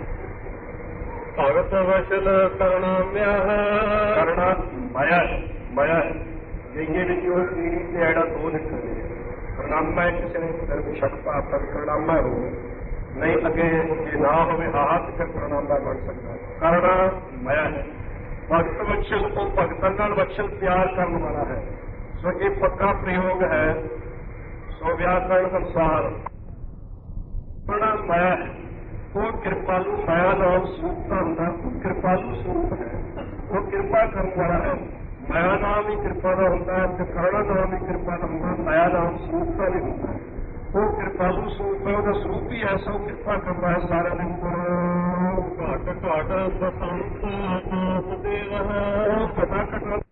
ਭਗਤ ਵਚਨ ਕਰੁਣਾਮਿਆ ਹੈ। ਕਰਨਾ ਮਾਇਆ ਮਾਇਆ ਜਿੰਗੇ ਵਿੱਚ ਉਹ ਸੀਰੀ ਤੇ ਐੜਾ ਦੋ ਨਿਕਲਦੇ। ਕਰਨਾਮਾ ਕਿਸੇ ਨੇ ਸਿਰਫ ਸ਼ੱਕ ਪਾਪ ਤੱਕ ਕਰਨਾਮਾ ਹੋ ਨਹੀਂ, ਅੱਗੇ ਜੇ ਨਾ ਹੋਵੇ ਆਹ ਤੇ ਕਰਨਾਮਾ ਬਣ ਸਕਦਾ। ਕਰਨਾ ਮਾਇਆ ਹੈ। ਭਗਤ ਵਚਨ ਉਹ ਭਗਤਾਂ ਨਾਲ ਵਚਨ ਪਿਆਰ ਕਰਨ ਵਾਲਾ ਹੈ। ਸੋ ਇਹ ਪੱਕਾ ਪ੍ਰਯੋਗ ਹੈ। ਸੋ ਵਿਆਕਰਣ ਅਨੁਸਾਰ ਕਰਨਾ ਮਾਇਆ ਹੈ। ਉਹ ਕਿਰਪਾਲੂ ਮਾਇਆ ਨਾਮ ਸਰੂਪ ਦਾ ਹੁੰਦਾ, ਉਹ ਕਿਰਪਾਲੂ ਸਰੂਪ ਹੈ। ਉਹ ਕਿਰਪਾ ਕਰਨ ਵਾਲਾ ਹੈ। ਮਾਇਆ ਨਾਮ ਹੀ ਕਿਰਪਾ ਦਾ ਹੁੰਦਾ ਹੈ ਤੇ ਕਰਨਾ ਨਾਮ ਹੀ ਕਿਰਪਾ ਦਾ ਹੁੰਦਾ। ਮਾਇਆ ਨਾਮ ਸਰੂਪ ਦਾ ਨਹੀਂ ਹੁੰਦਾ। ਉਹ ਕਿਰਪਾਲੂ ਸਰੂਪ ਹੈ, ਉਹਦਾ ਸਰੂਪ ਹੀ ਐਸਾ, ਉਹ ਕਿਰਪਾ ਕਰਦਾ ਹੈ ਸਾਰਿਆਂ ਦੇ ਉੱਪਰ। ਘਟ ਘਟ ਬਸੰਤ ਨਾਮ ਦੇਵ ਹੈ। ਉਹ ਘਟਾ ਘਟਾ